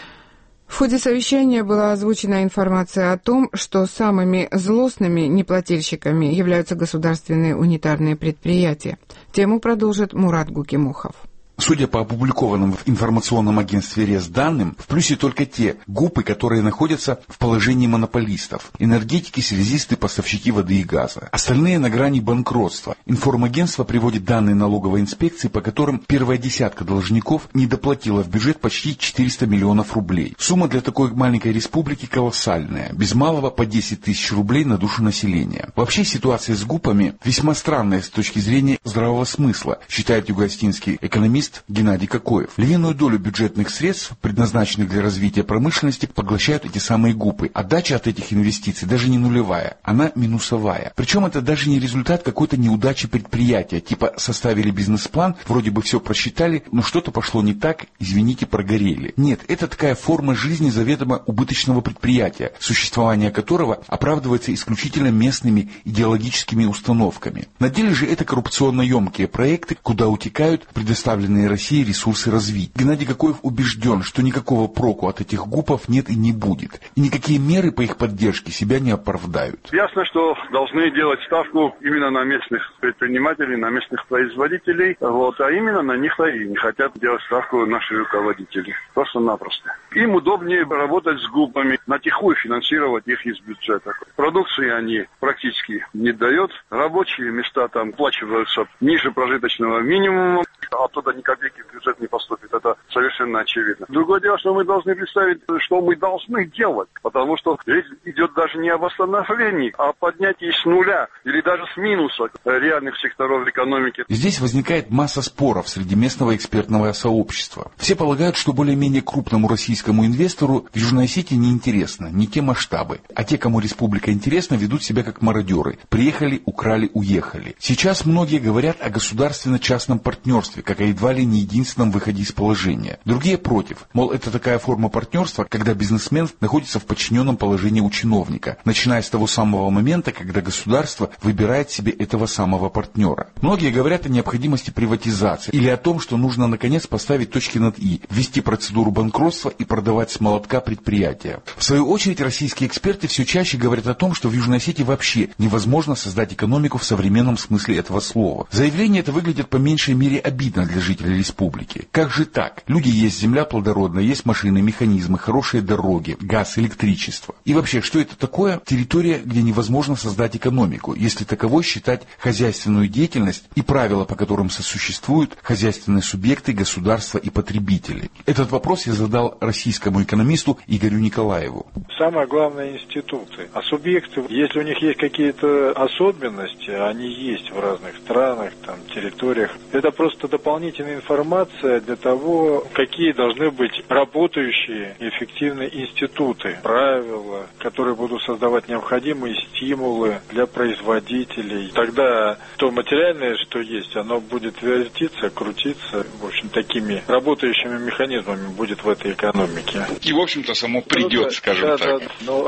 В ходе совещания была озвучена информация о том, что самыми злостными неплательщиками являются государственные унитарные предприятия. Тему продолжит Мурат Гукимухов. Судя по опубликованным в информационном агентстве РЕС данным, в плюсе только те ГУПы, которые находятся в положении монополистов: энергетики, связисты, поставщики воды и газа. Остальные на грани банкротства. Информагентство приводит данные налоговой инспекции, по которым первая десятка должников не доплатила в бюджет почти 400 миллионов рублей. Сумма для такой маленькой республики колоссальная, без малого по 10 тысяч рублей на душу населения. Вообще ситуация с ГУПами весьма странная с точки зрения здравого смысла, считает югоостинский экономист Геннадий Кокоев. Львиную долю бюджетных средств, предназначенных для развития промышленности, поглощают эти самые ГУПы. Отдача от этих инвестиций даже не нулевая, она минусовая. Причем это даже не результат какой-то неудачи предприятия, типа составили бизнес-план, вроде бы все просчитали, но что-то пошло не так, извините, прогорели. Нет, это такая форма жизни заведомо убыточного предприятия, существование которого оправдывается исключительно местными идеологическими установками. На деле же это коррупционно-емкие проекты, куда утекают предоставленные России ресурсы развития. Геннадий Кокоев убежден, что никакого проку от этих ГУПов нет и не будет. И никакие меры по их поддержке себя не оправдают. Ясно, что должны делать ставку именно на местных предпринимателей, на местных производителей, а именно на них и не хотят делать ставку наши руководители. Просто-напросто. Им удобнее работать с ГУПами, натихую финансировать их из бюджета. Продукции они практически не дают. Рабочие места там оплачиваются ниже прожиточного минимума. Оттуда ни копейки в бюджет не поступит. Это совершенно очевидно. Другое дело, что мы должны представить, что мы должны делать. Потому что речь идет даже не о восстановлении, а о поднятии с нуля или даже с минуса реальных секторов экономики. Здесь возникает масса споров среди местного экспертного сообщества. Все полагают, что более-менее крупному российскому инвестору в Южной Осетии не интересно, не те масштабы. А те, кому республика интересна, ведут себя как мародеры. Приехали, украли, уехали. Сейчас многие говорят о государственно-частном партнерстве, как о едва ли не единственном выходе из положения. Другие против. Мол, это такая форма партнерства, когда бизнесмен находится в подчиненном положении у чиновника, начиная с того самого момента, когда государство выбирает себе этого самого партнера. Многие говорят о необходимости приватизации или о том, что нужно наконец поставить точки над «и», ввести процедуру банкротства и продавать с молотка предприятия. В свою очередь, российские эксперты все чаще говорят о том, что в Южной Осетии вообще невозможно создать экономику в современном смысле этого слова. Заявление это выглядит по меньшей мере обидно для жителей республики. Как же так? Люди есть, земля плодородная, есть машины, механизмы, хорошие дороги, газ, электричество. И вообще, что это такое? Территория, где невозможно создать экономику, если таковой считать хозяйственную деятельность и правила, по которым сосуществуют хозяйственные субъекты, государства и потребители. Этот вопрос я задал российскому экономисту Игорю Николаеву. Самое главное — институты. А субъекты, если у них есть какие-то особенности, они есть в разных странах, там, территориях, это просто дополнительная информация для того, какие должны быть работающие эффективные институты, правила, которые будут создавать необходимые стимулы для производителей. Тогда то материальное, что есть, оно будет вертиться, крутиться, в общем, такими работающими механизмами будет в этой экономике. И, в общем-то, само придет, скажем так.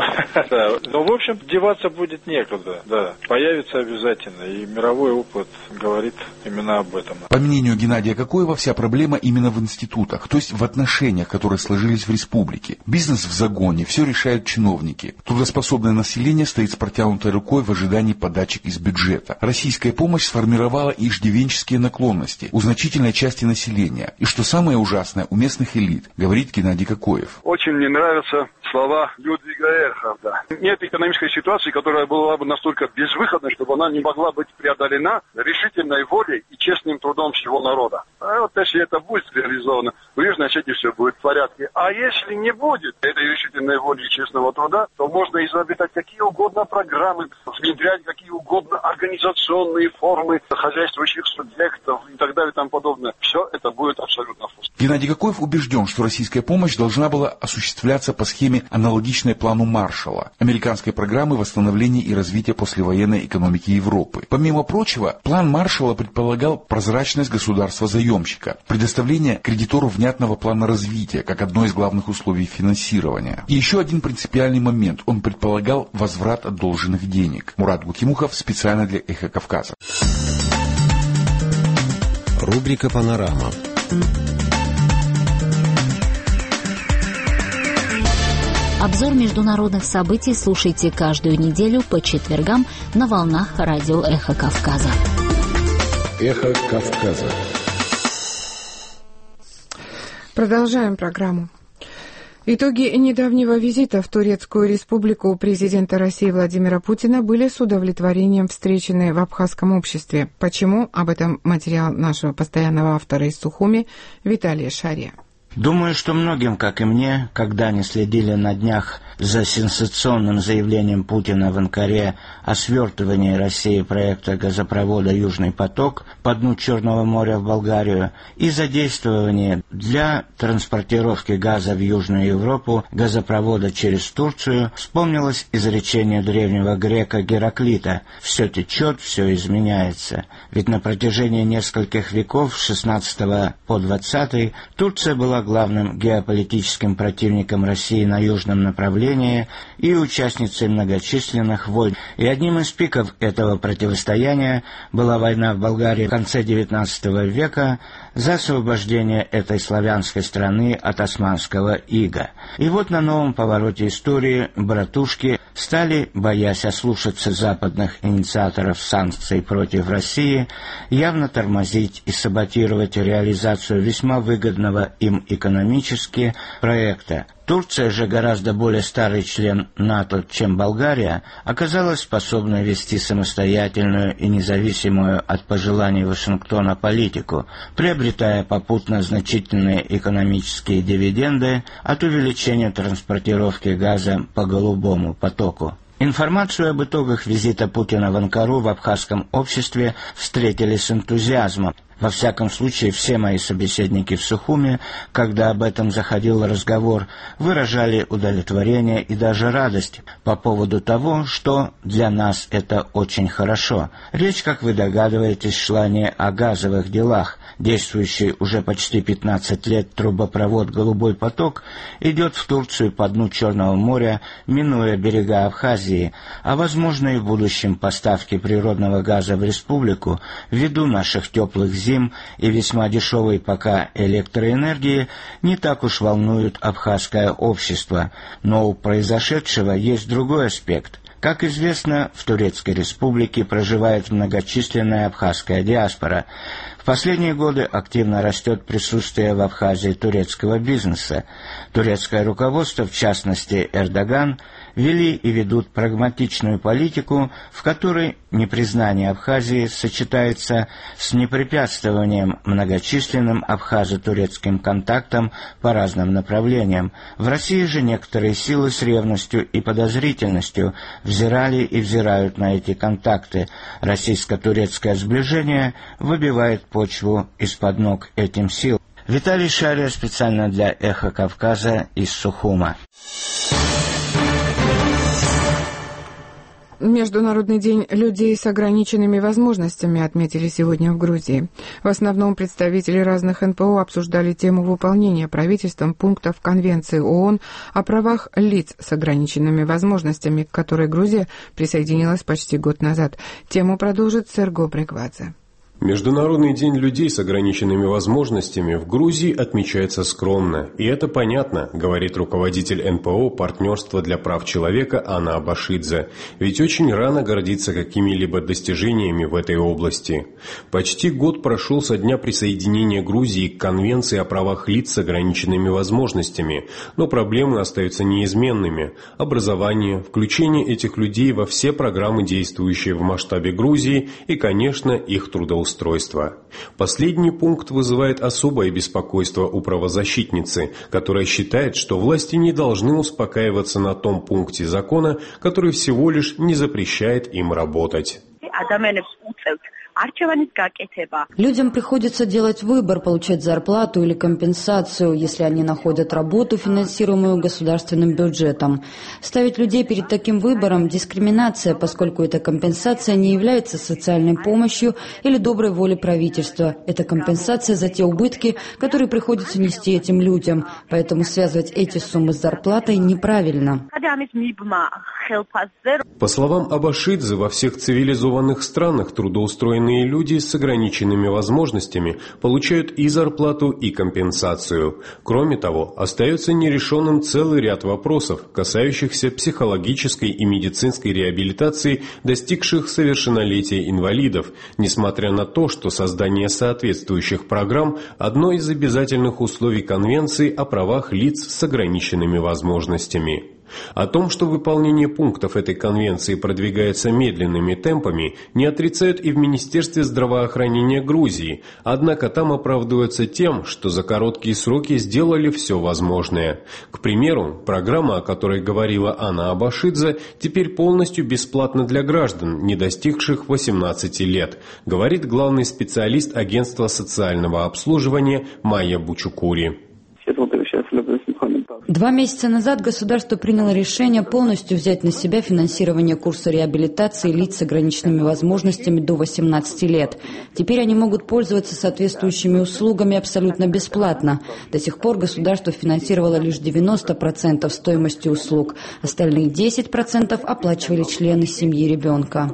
Но, в общем, деваться будет некуда, да. Появится обязательно, и мировой опыт говорит именно об этом. По мнению Геннадия Кокоева, вся проблема именно в институтах, то есть в отношениях, которые сложились в республике. Бизнес в загоне, все решают чиновники. Трудоспособное население стоит с протянутой рукой в ожидании подачек из бюджета. Российская помощь сформировала иждивенческие наклонности у значительной части населения. И что самое ужасное, у местных элит, говорит Геннадий Кокоев. Очень мне нравятся слова Людвига Эрхарда. Нет экономической ситуации, которая была бы настолько безвыходной, чтобы она не могла быть преодолена решительной волей и честным трудом всего народа. А вот если это будет реализовано, в Южной Осетии все будет в порядке. А если не будет этой решительной воли и честного труда, то можно изобретать какие угодно программы, внедрять какие угодно организационные формы хозяйствующих субъектов и так далее и тому подобное. Все это будет абсолютно пусто. Геннадий Кокоев убежден, что российская помощь должна была осуществляться по схеме, аналогичной плану Маршалла, американской программы восстановления и развития послевоенной экономики Европы. Помимо прочего, план Маршалла предполагал прозрачность государства-заемщика, предоставление кредитору внятного плана развития как одно из главных условий финансирования. И еще один принципиальный момент. Он предполагал возврат одолженных денег. Мурат Гукимухов специально для «Эхо Кавказа». Рубрика «Панорама». Обзор международных событий слушайте каждую неделю по четвергам на волнах радио «Эхо Кавказа». «Эхо Кавказа». Продолжаем программу. Итоги недавнего визита в Турецкую республику президента России Владимира Путина были с удовлетворением встречены в абхазском обществе. Почему? Об этом материал нашего постоянного автора из Сухуми Виталия Шария. Думаю, что многим, как и мне, когда они следили на днях за сенсационным заявлением Путина в Анкаре о свертывании России проекта газопровода «Южный поток» по дну Черного моря в Болгарию и задействование для транспортировки газа в Южную Европу газопровода через Турцию, вспомнилось изречение древнего грека Гераклита «Все течет, все изменяется». Ведь на протяжении нескольких веков, с 16 по 20, Турция была главным геополитическим противником России на южном направлении и участницей многочисленных войн. И одним из пиков этого противостояния была война в Болгарии в конце XIX века за освобождение этой славянской страны от османского ига. И вот на новом повороте истории братушки стали, боясь ослушаться западных инициаторов санкций против России, явно тормозить и саботировать реализацию весьма выгодного им экономически проекта. Турция же, гораздо более старый член НАТО, чем Болгария, оказалась способной вести самостоятельную и независимую от пожеланий Вашингтона политику, приобретая попутно значительные экономические дивиденды от увеличения транспортировки газа по Голубому потоку. Информацию об итогах визита Путина в Анкару в абхазском обществе встретили с энтузиазмом. Во всяком случае, все мои собеседники в Сухуми, когда об этом заходил разговор, выражали удовлетворение и даже радость по поводу того, что для нас это очень хорошо. Речь, как вы догадываетесь, шла не о газовых делах. Действующий уже почти 15 лет трубопровод «Голубой поток» идет в Турцию по дну Черного моря, минуя берега Абхазии, а возможно и в будущем поставки природного газа в республику ввиду наших теплых зим и весьма дешевой пока электроэнергии не так уж волнуют абхазское общество. Но у произошедшего есть другой аспект. Как известно, в Турецкой республике проживает многочисленная абхазская диаспора. В последние годы активно растет присутствие в Абхазии турецкого бизнеса. Турецкое руководство, в частности Эрдоган, вели и ведут прагматичную политику, в которой непризнание Абхазии сочетается с непрепятствованием многочисленным абхазо-турецким контактам по разным направлениям. В России же некоторые силы с ревностью и подозрительностью взирали и взирают на эти контакты. Российско-турецкое сближение выбивает почву из-под ног этим сил. Виталий Шария специально для «Эхо Кавказа» из Сухума. Международный день людей с ограниченными возможностями отметили сегодня в Грузии. В основном представители разных НПО обсуждали тему выполнения правительством пунктов Конвенции ООН о правах лиц с ограниченными возможностями, к которой Грузия присоединилась почти год назад. Тему продолжит Серго Брегвадзе. Международный день людей с ограниченными возможностями в Грузии отмечается скромно. И это понятно, говорит руководитель НПО «Партнерство для прав человека» Анна Абашидзе. Ведь очень рано гордиться какими-либо достижениями в этой области. Почти год прошел со дня присоединения Грузии к Конвенции о правах лиц с ограниченными возможностями. Но проблемы остаются неизменными. Образование, включение этих людей во все программы, действующие в масштабе Грузии, и, конечно, их трудоустройство. Последний пункт вызывает особое беспокойство у правозащитницы, которая считает, что власти не должны успокаиваться на том пункте закона, который всего лишь не запрещает им работать. Людям приходится делать выбор, получать зарплату или компенсацию, если они находят работу, финансируемую государственным бюджетом. Ставить людей перед таким выбором – дискриминация, поскольку эта компенсация не является социальной помощью или доброй волей правительства. Это компенсация за те убытки, которые приходится нести этим людям. Поэтому связывать эти суммы с зарплатой неправильно. По словам Абашидзе, во всех цивилизованных странах трудоустроенные люди с ограниченными возможностями получают и зарплату, и компенсацию. Кроме того, остается нерешенным целый ряд вопросов, касающихся психологической и медицинской реабилитации достигших совершеннолетия инвалидов, несмотря на то, что создание соответствующих программ – одно из обязательных условий Конвенции о правах лиц с ограниченными возможностями. О том, что выполнение пунктов этой конвенции продвигается медленными темпами, не отрицают и в Министерстве здравоохранения Грузии, однако там оправдываются тем, что за короткие сроки сделали все возможное. К примеру, программа, о которой говорила Анна Абашидзе, теперь полностью бесплатна для граждан, не достигших 18 лет, говорит главный специалист Агентства социального обслуживания Майя Бучукури. 2 месяца назад государство приняло решение полностью взять на себя финансирование курса реабилитации лиц с ограниченными возможностями до 18 лет. Теперь они могут пользоваться соответствующими услугами абсолютно бесплатно. До сих пор государство финансировало лишь 90% стоимости услуг. Остальные 10% оплачивали члены семьи ребенка.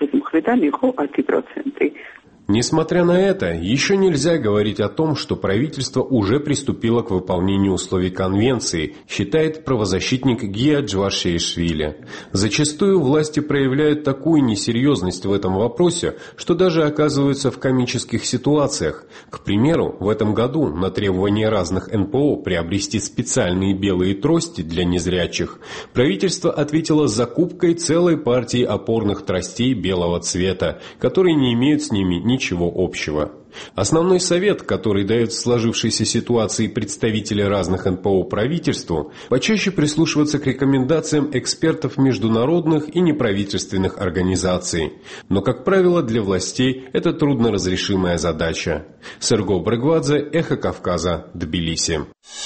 Несмотря на это, еще нельзя говорить о том, что правительство уже приступило к выполнению условий Конвенции, считает правозащитник Гия Джвашеишвили. Зачастую власти проявляют такую несерьезность в этом вопросе, что даже оказываются в комических ситуациях. К примеру, в этом году на требование разных НПО приобрести специальные белые трости для незрячих, правительство ответило закупкой целой партии опорных тростей белого цвета, которые не имеют с ними ничего общего. Основной совет, который дают в сложившейся ситуации представители разных НПО правительству, почаще прислушиваться к рекомендациям экспертов международных и неправительственных организаций. Но, как правило, для властей это трудноразрешимая задача. Серго Брыгвадзе, Эхо Кавказа, Тбилиси.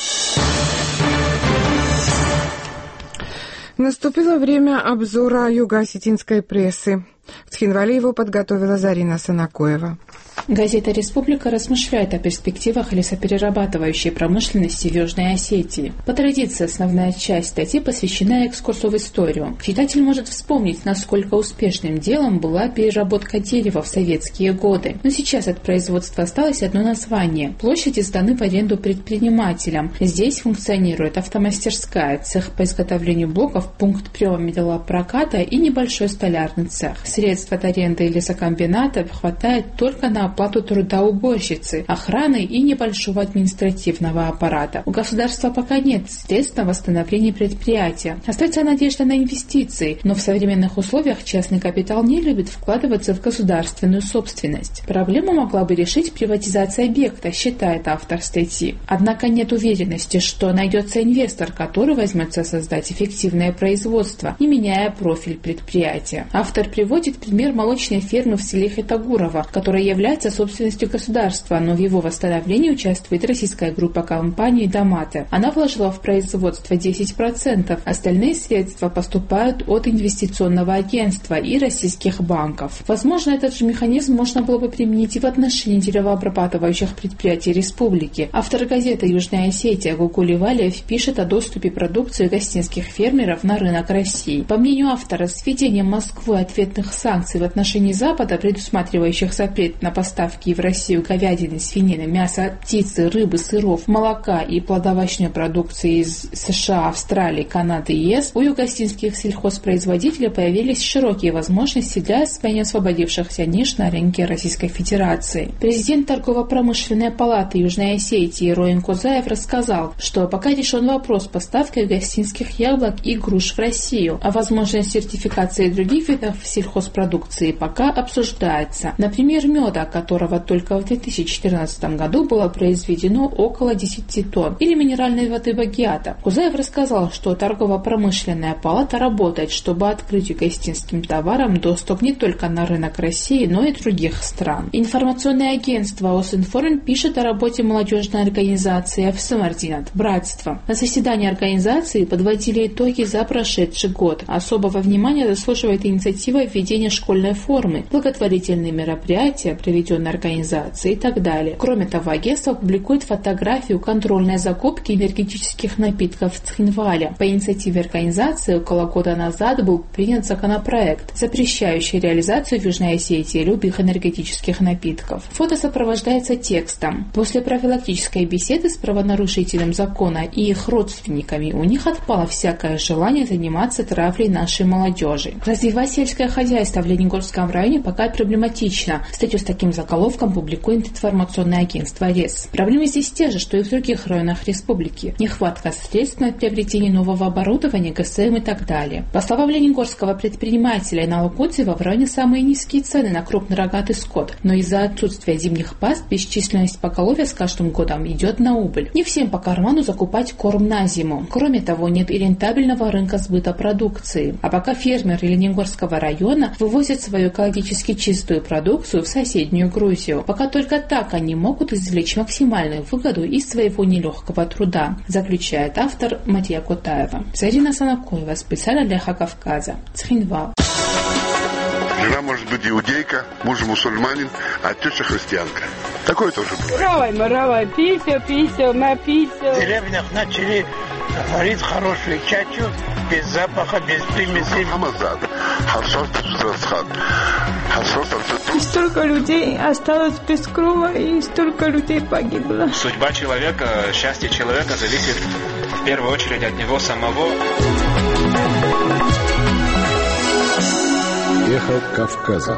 Наступило время обзора юго-осетинской прессы. В Цхинвале его подготовила Зарина Санакоева. Газета «Республика» размышляет о перспективах лесоперерабатывающей промышленности в Южной Осетии. По традиции, основная часть статьи посвящена экскурсу в историю. Читатель может вспомнить, насколько успешным делом была переработка дерева в советские годы. Но сейчас от производства осталось одно название. Площади сданы в аренду предпринимателям. Здесь функционирует автомастерская, цех по изготовлению блоков, пункт приема металлопроката и небольшой столярный цех. Средств от аренды лесокомбината хватает только на оплату труда уборщицы, охраны и небольшого административного аппарата. У государства пока нет средств на восстановление предприятия. Остается надежда на инвестиции, но в современных условиях частный капитал не любит вкладываться в государственную собственность. Проблему могла бы решить приватизация объекта, считает автор статьи. Однако нет уверенности, что найдется инвестор, который возьмется создать эффективное производство, не меняя профиль предприятия. Автор приводит пример молочной фермы в селе Хитагурово, которая является собственностью государства, но в его восстановлении участвует российская группа компаний «Домате». Она вложила в производство 10%, остальные средства поступают от инвестиционного агентства и российских банков. Возможно, этот же механизм можно было бы применить и в отношении деревообрабатывающих предприятий республики. Автор газеты «Южная Осетия» Гукули Валиев пишет о доступе продукции гостинских фермеров на рынок России. По мнению автора, с введением Москвой ответных санкций в отношении Запада, предусматривающих запрет на поставки в Россию говядины, свинины, мяса, птицы, рыбы, сыров, молока и плодовочной продукции из США, Австралии, Канады и ЕС, у югостинских сельхозпроизводителей появились широкие возможности для освоения освободившихся ниш на рынке Российской Федерации. Президент Торгово-промышленной палаты Южной Осетии Роин Козаев рассказал, что пока решен вопрос поставки югостинских яблок и груш в Россию, а возможность сертификации других видов сельхозпродукции пока обсуждается. Например, меда, которого только в 2014 году было произведено около 10 тонн, или минеральной воды Багиата. Кузаев рассказал, что торгово-промышленная палата работает, чтобы открыть гостинским товарам доступ не только на рынок России, но и других стран. Информационное агентство Осинформ пишет о работе молодежной организации «Самардинат» «Братство». На заседании организации подводили итоги за прошедший год. Особого внимания заслуживает инициатива введения школьной формы, благотворительные мероприятия, проведенные организацией и так далее. Кроме того, агентство публикует фотографию контрольной закупки энергетических напитков в Цхинвале. По инициативе организации около года назад был принят законопроект, запрещающий реализацию в Южной Осетии любых энергетических напитков. Фото сопровождается текстом. После профилактической беседы с правонарушителем закона и их родственниками у них отпало всякое желание заниматься травлей нашей молодежи. Развивать сельское хозяйство в Лениногорском районе пока проблематично. Статью с таким заголовком публикует информационное агентство РЕС. Проблемы здесь те же, что и в других районах республики. Нехватка средств на приобретение нового оборудования, ГСМ и так далее. По словам лениногорского предпринимателя Инала Кудзева, в районе самые низкие цены на крупный рогатый скот, но из-за отсутствия зимних паст бесчисленность поголовья с каждым годом идет на убыль. Не всем по карману закупать корм на зиму. Кроме того, нет и рентабельного рынка сбыта продукции. А пока фермеры Лениногорского района вывозят свою экологически чистую продукцию в соседнюю Грузию. Пока только так они могут извлечь максимальную выгоду из своего нелегкого труда, заключает автор Матья Кутаева. Зарина Санакоева, специально для Эхо Кавказа. Цхинвал. Жена может быть иудейка, муж мусульманин, а теща христианка. Такое тоже бывает. Равай, писю, написю. В деревнях начали варить хорошую чачу, без запаха, без примесей. И столько людей осталось без крова, и столько людей погибло. Судьба человека, счастье человека зависит в первую очередь от него самого. Эхо Кавказа.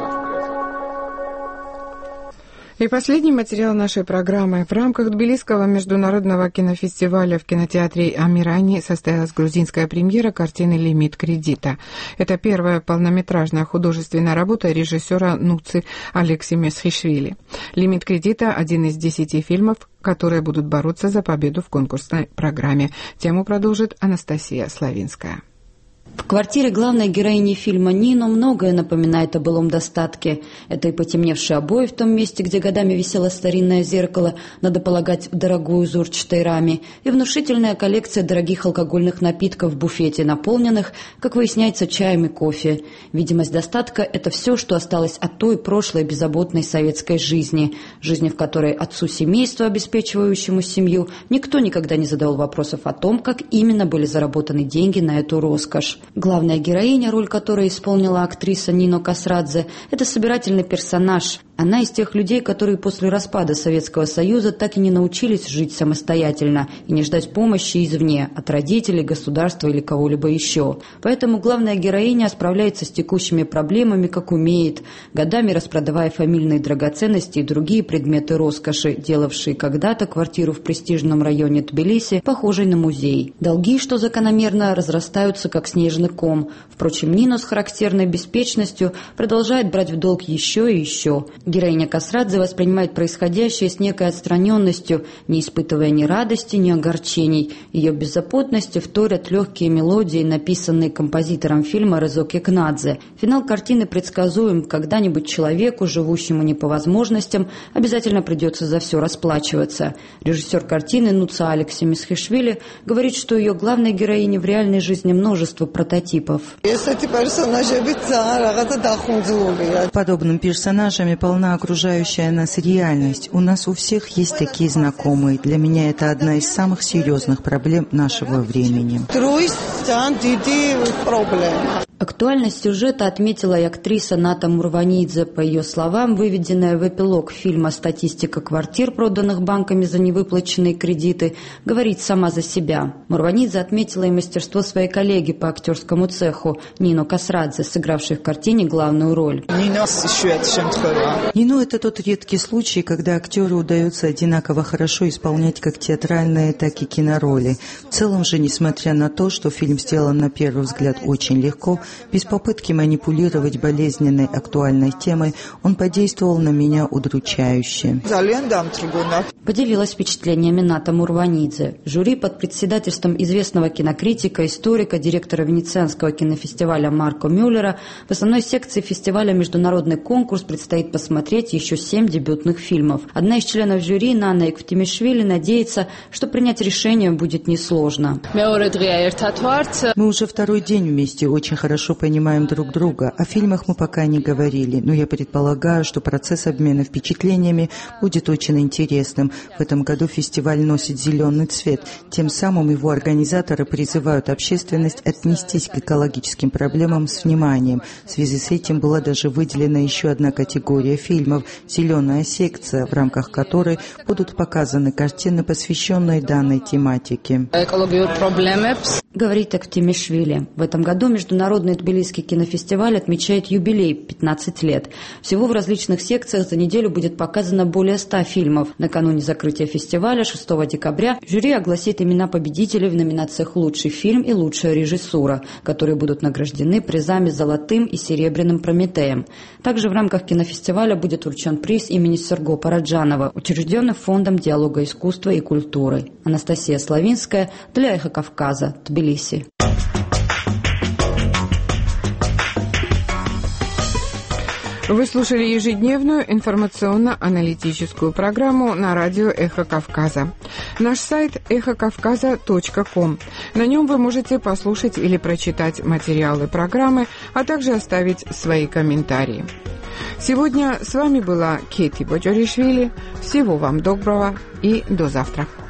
И последний материал нашей программы. В рамках Тбилисского международного кинофестиваля в кинотеатре Амирани состоялась грузинская премьера картины «Лимит кредита». Это первая полнометражная художественная работа режиссера Нуци Алекси Месхишвили. «Лимит кредита» — один из 10 фильмов, которые будут бороться за победу в конкурсной программе. Тему продолжит Анастасия Славинская. В квартире главной героини фильма Нино многое напоминает о былом достатке. Это и потемневшие обои в том месте, где годами висело старинное зеркало, надо полагать, в дорогой узорчатой раме, и внушительная коллекция дорогих алкогольных напитков в буфете, наполненных, как выясняется, чаем и кофе. Видимость достатка – это все, что осталось от той прошлой беззаботной советской жизни, в которой отцу семейства, обеспечивающему семью, никто никогда не задавал вопросов о том, как именно были заработаны деньги на эту роскошь. Главная героиня, роль которой исполнила актриса Нино Касрадзе, это собирательный персонаж. Она из тех людей, которые после распада Советского Союза так и не научились жить самостоятельно и не ждать помощи извне, от родителей, государства или кого-либо еще. Поэтому главная героиня справляется с текущими проблемами, как умеет, годами распродавая фамильные драгоценности и другие предметы роскоши, делавшие когда-то квартиру в престижном районе Тбилиси похожей на музей. Долги, что закономерно, разрастаются, как снежный ком. Впрочем, Нино с характерной беспечностью продолжает брать в долг еще и еще. Героиня Касрадзе воспринимает происходящее с некой отстраненностью, не испытывая ни радости, ни огорчений. Ее беззаботности вторят легкие мелодии, написанные композитором фильма Резо Кекнадзе. Финал картины предсказуем: когда-нибудь человеку, живущему не по возможностям, обязательно придется за все расплачиваться. Режиссер картины Нуца Алекси Месхишвили говорит, что ее главной героине в реальной жизни множество прототипов. Подобными персонажами полна окружающая нас реальность. У нас у всех есть такие знакомые. Для меня это одна из самых серьезных проблем нашего времени. Актуальность сюжета отметила и актриса Ната Мурванидзе. По ее словам, выведенная в эпилог фильма статистика квартир, проданных банками за невыплаченные кредиты, говорит сама за себя. Мурванидзе отметила и мастерство своей коллеги по актерской монтажерскому цеху Нино Касрадзе, сыгравшей в картине главную роль. Нино – это тот редкий случай, когда актеру удается одинаково хорошо исполнять как театральные, так и кинороли. В целом же, несмотря на то, что фильм сделан на первый взгляд очень легко, без попытки манипулировать болезненной актуальной темой, он подействовал на меня удручающе. Поделилась впечатлениями Ната Мурванидзе. Жюри под председательством известного кинокритика, историка, директора Венецианского кинофестиваля Марко Мюллера в основной секции фестиваля «Международный конкурс» предстоит посмотреть еще 7 дебютных фильмов. Одна из членов жюри, Нана Ектимишвили, надеется, что принять решение будет несложно. Мы уже второй день вместе, очень хорошо понимаем друг друга. О фильмах мы пока не говорили, но я предполагаю, что процесс обмена впечатлениями будет очень интересным. В этом году фестиваль носит зеленый цвет. Тем самым его организаторы призывают общественность отнестись к экологическим проблемам с вниманием. В связи с этим была даже выделена еще одна категория фильмов – «Зеленая секция», в рамках которой будут показаны картины, посвященные данной тематике. Говорит Ектимишвили. В этом году Международный Тбилисский кинофестиваль отмечает юбилей – 15 лет. Всего в различных секциях за неделю будет показано более 100 фильмов. Накануне закрытия фестиваля 6 декабря жюри огласит имена победителей в номинациях «Лучший фильм» и «Лучшая режиссура», которые будут награждены призами «Золотым» и «Серебряным Прометеем». Также в рамках кинофестиваля будет вручен приз имени Серго Параджанова, учрежденный Фондом диалога искусства и культуры. Анастасия Славинская для «Эхо Кавказа», Тбилиси. Вы слушали ежедневную информационно-аналитическую программу на радио «Эхо Кавказа». Наш сайт эхокавказа.ком. На нем вы можете послушать или прочитать материалы программы, а также оставить свои комментарии. Сегодня с вами была Кети Боджоришвили. Всего вам доброго и до завтра.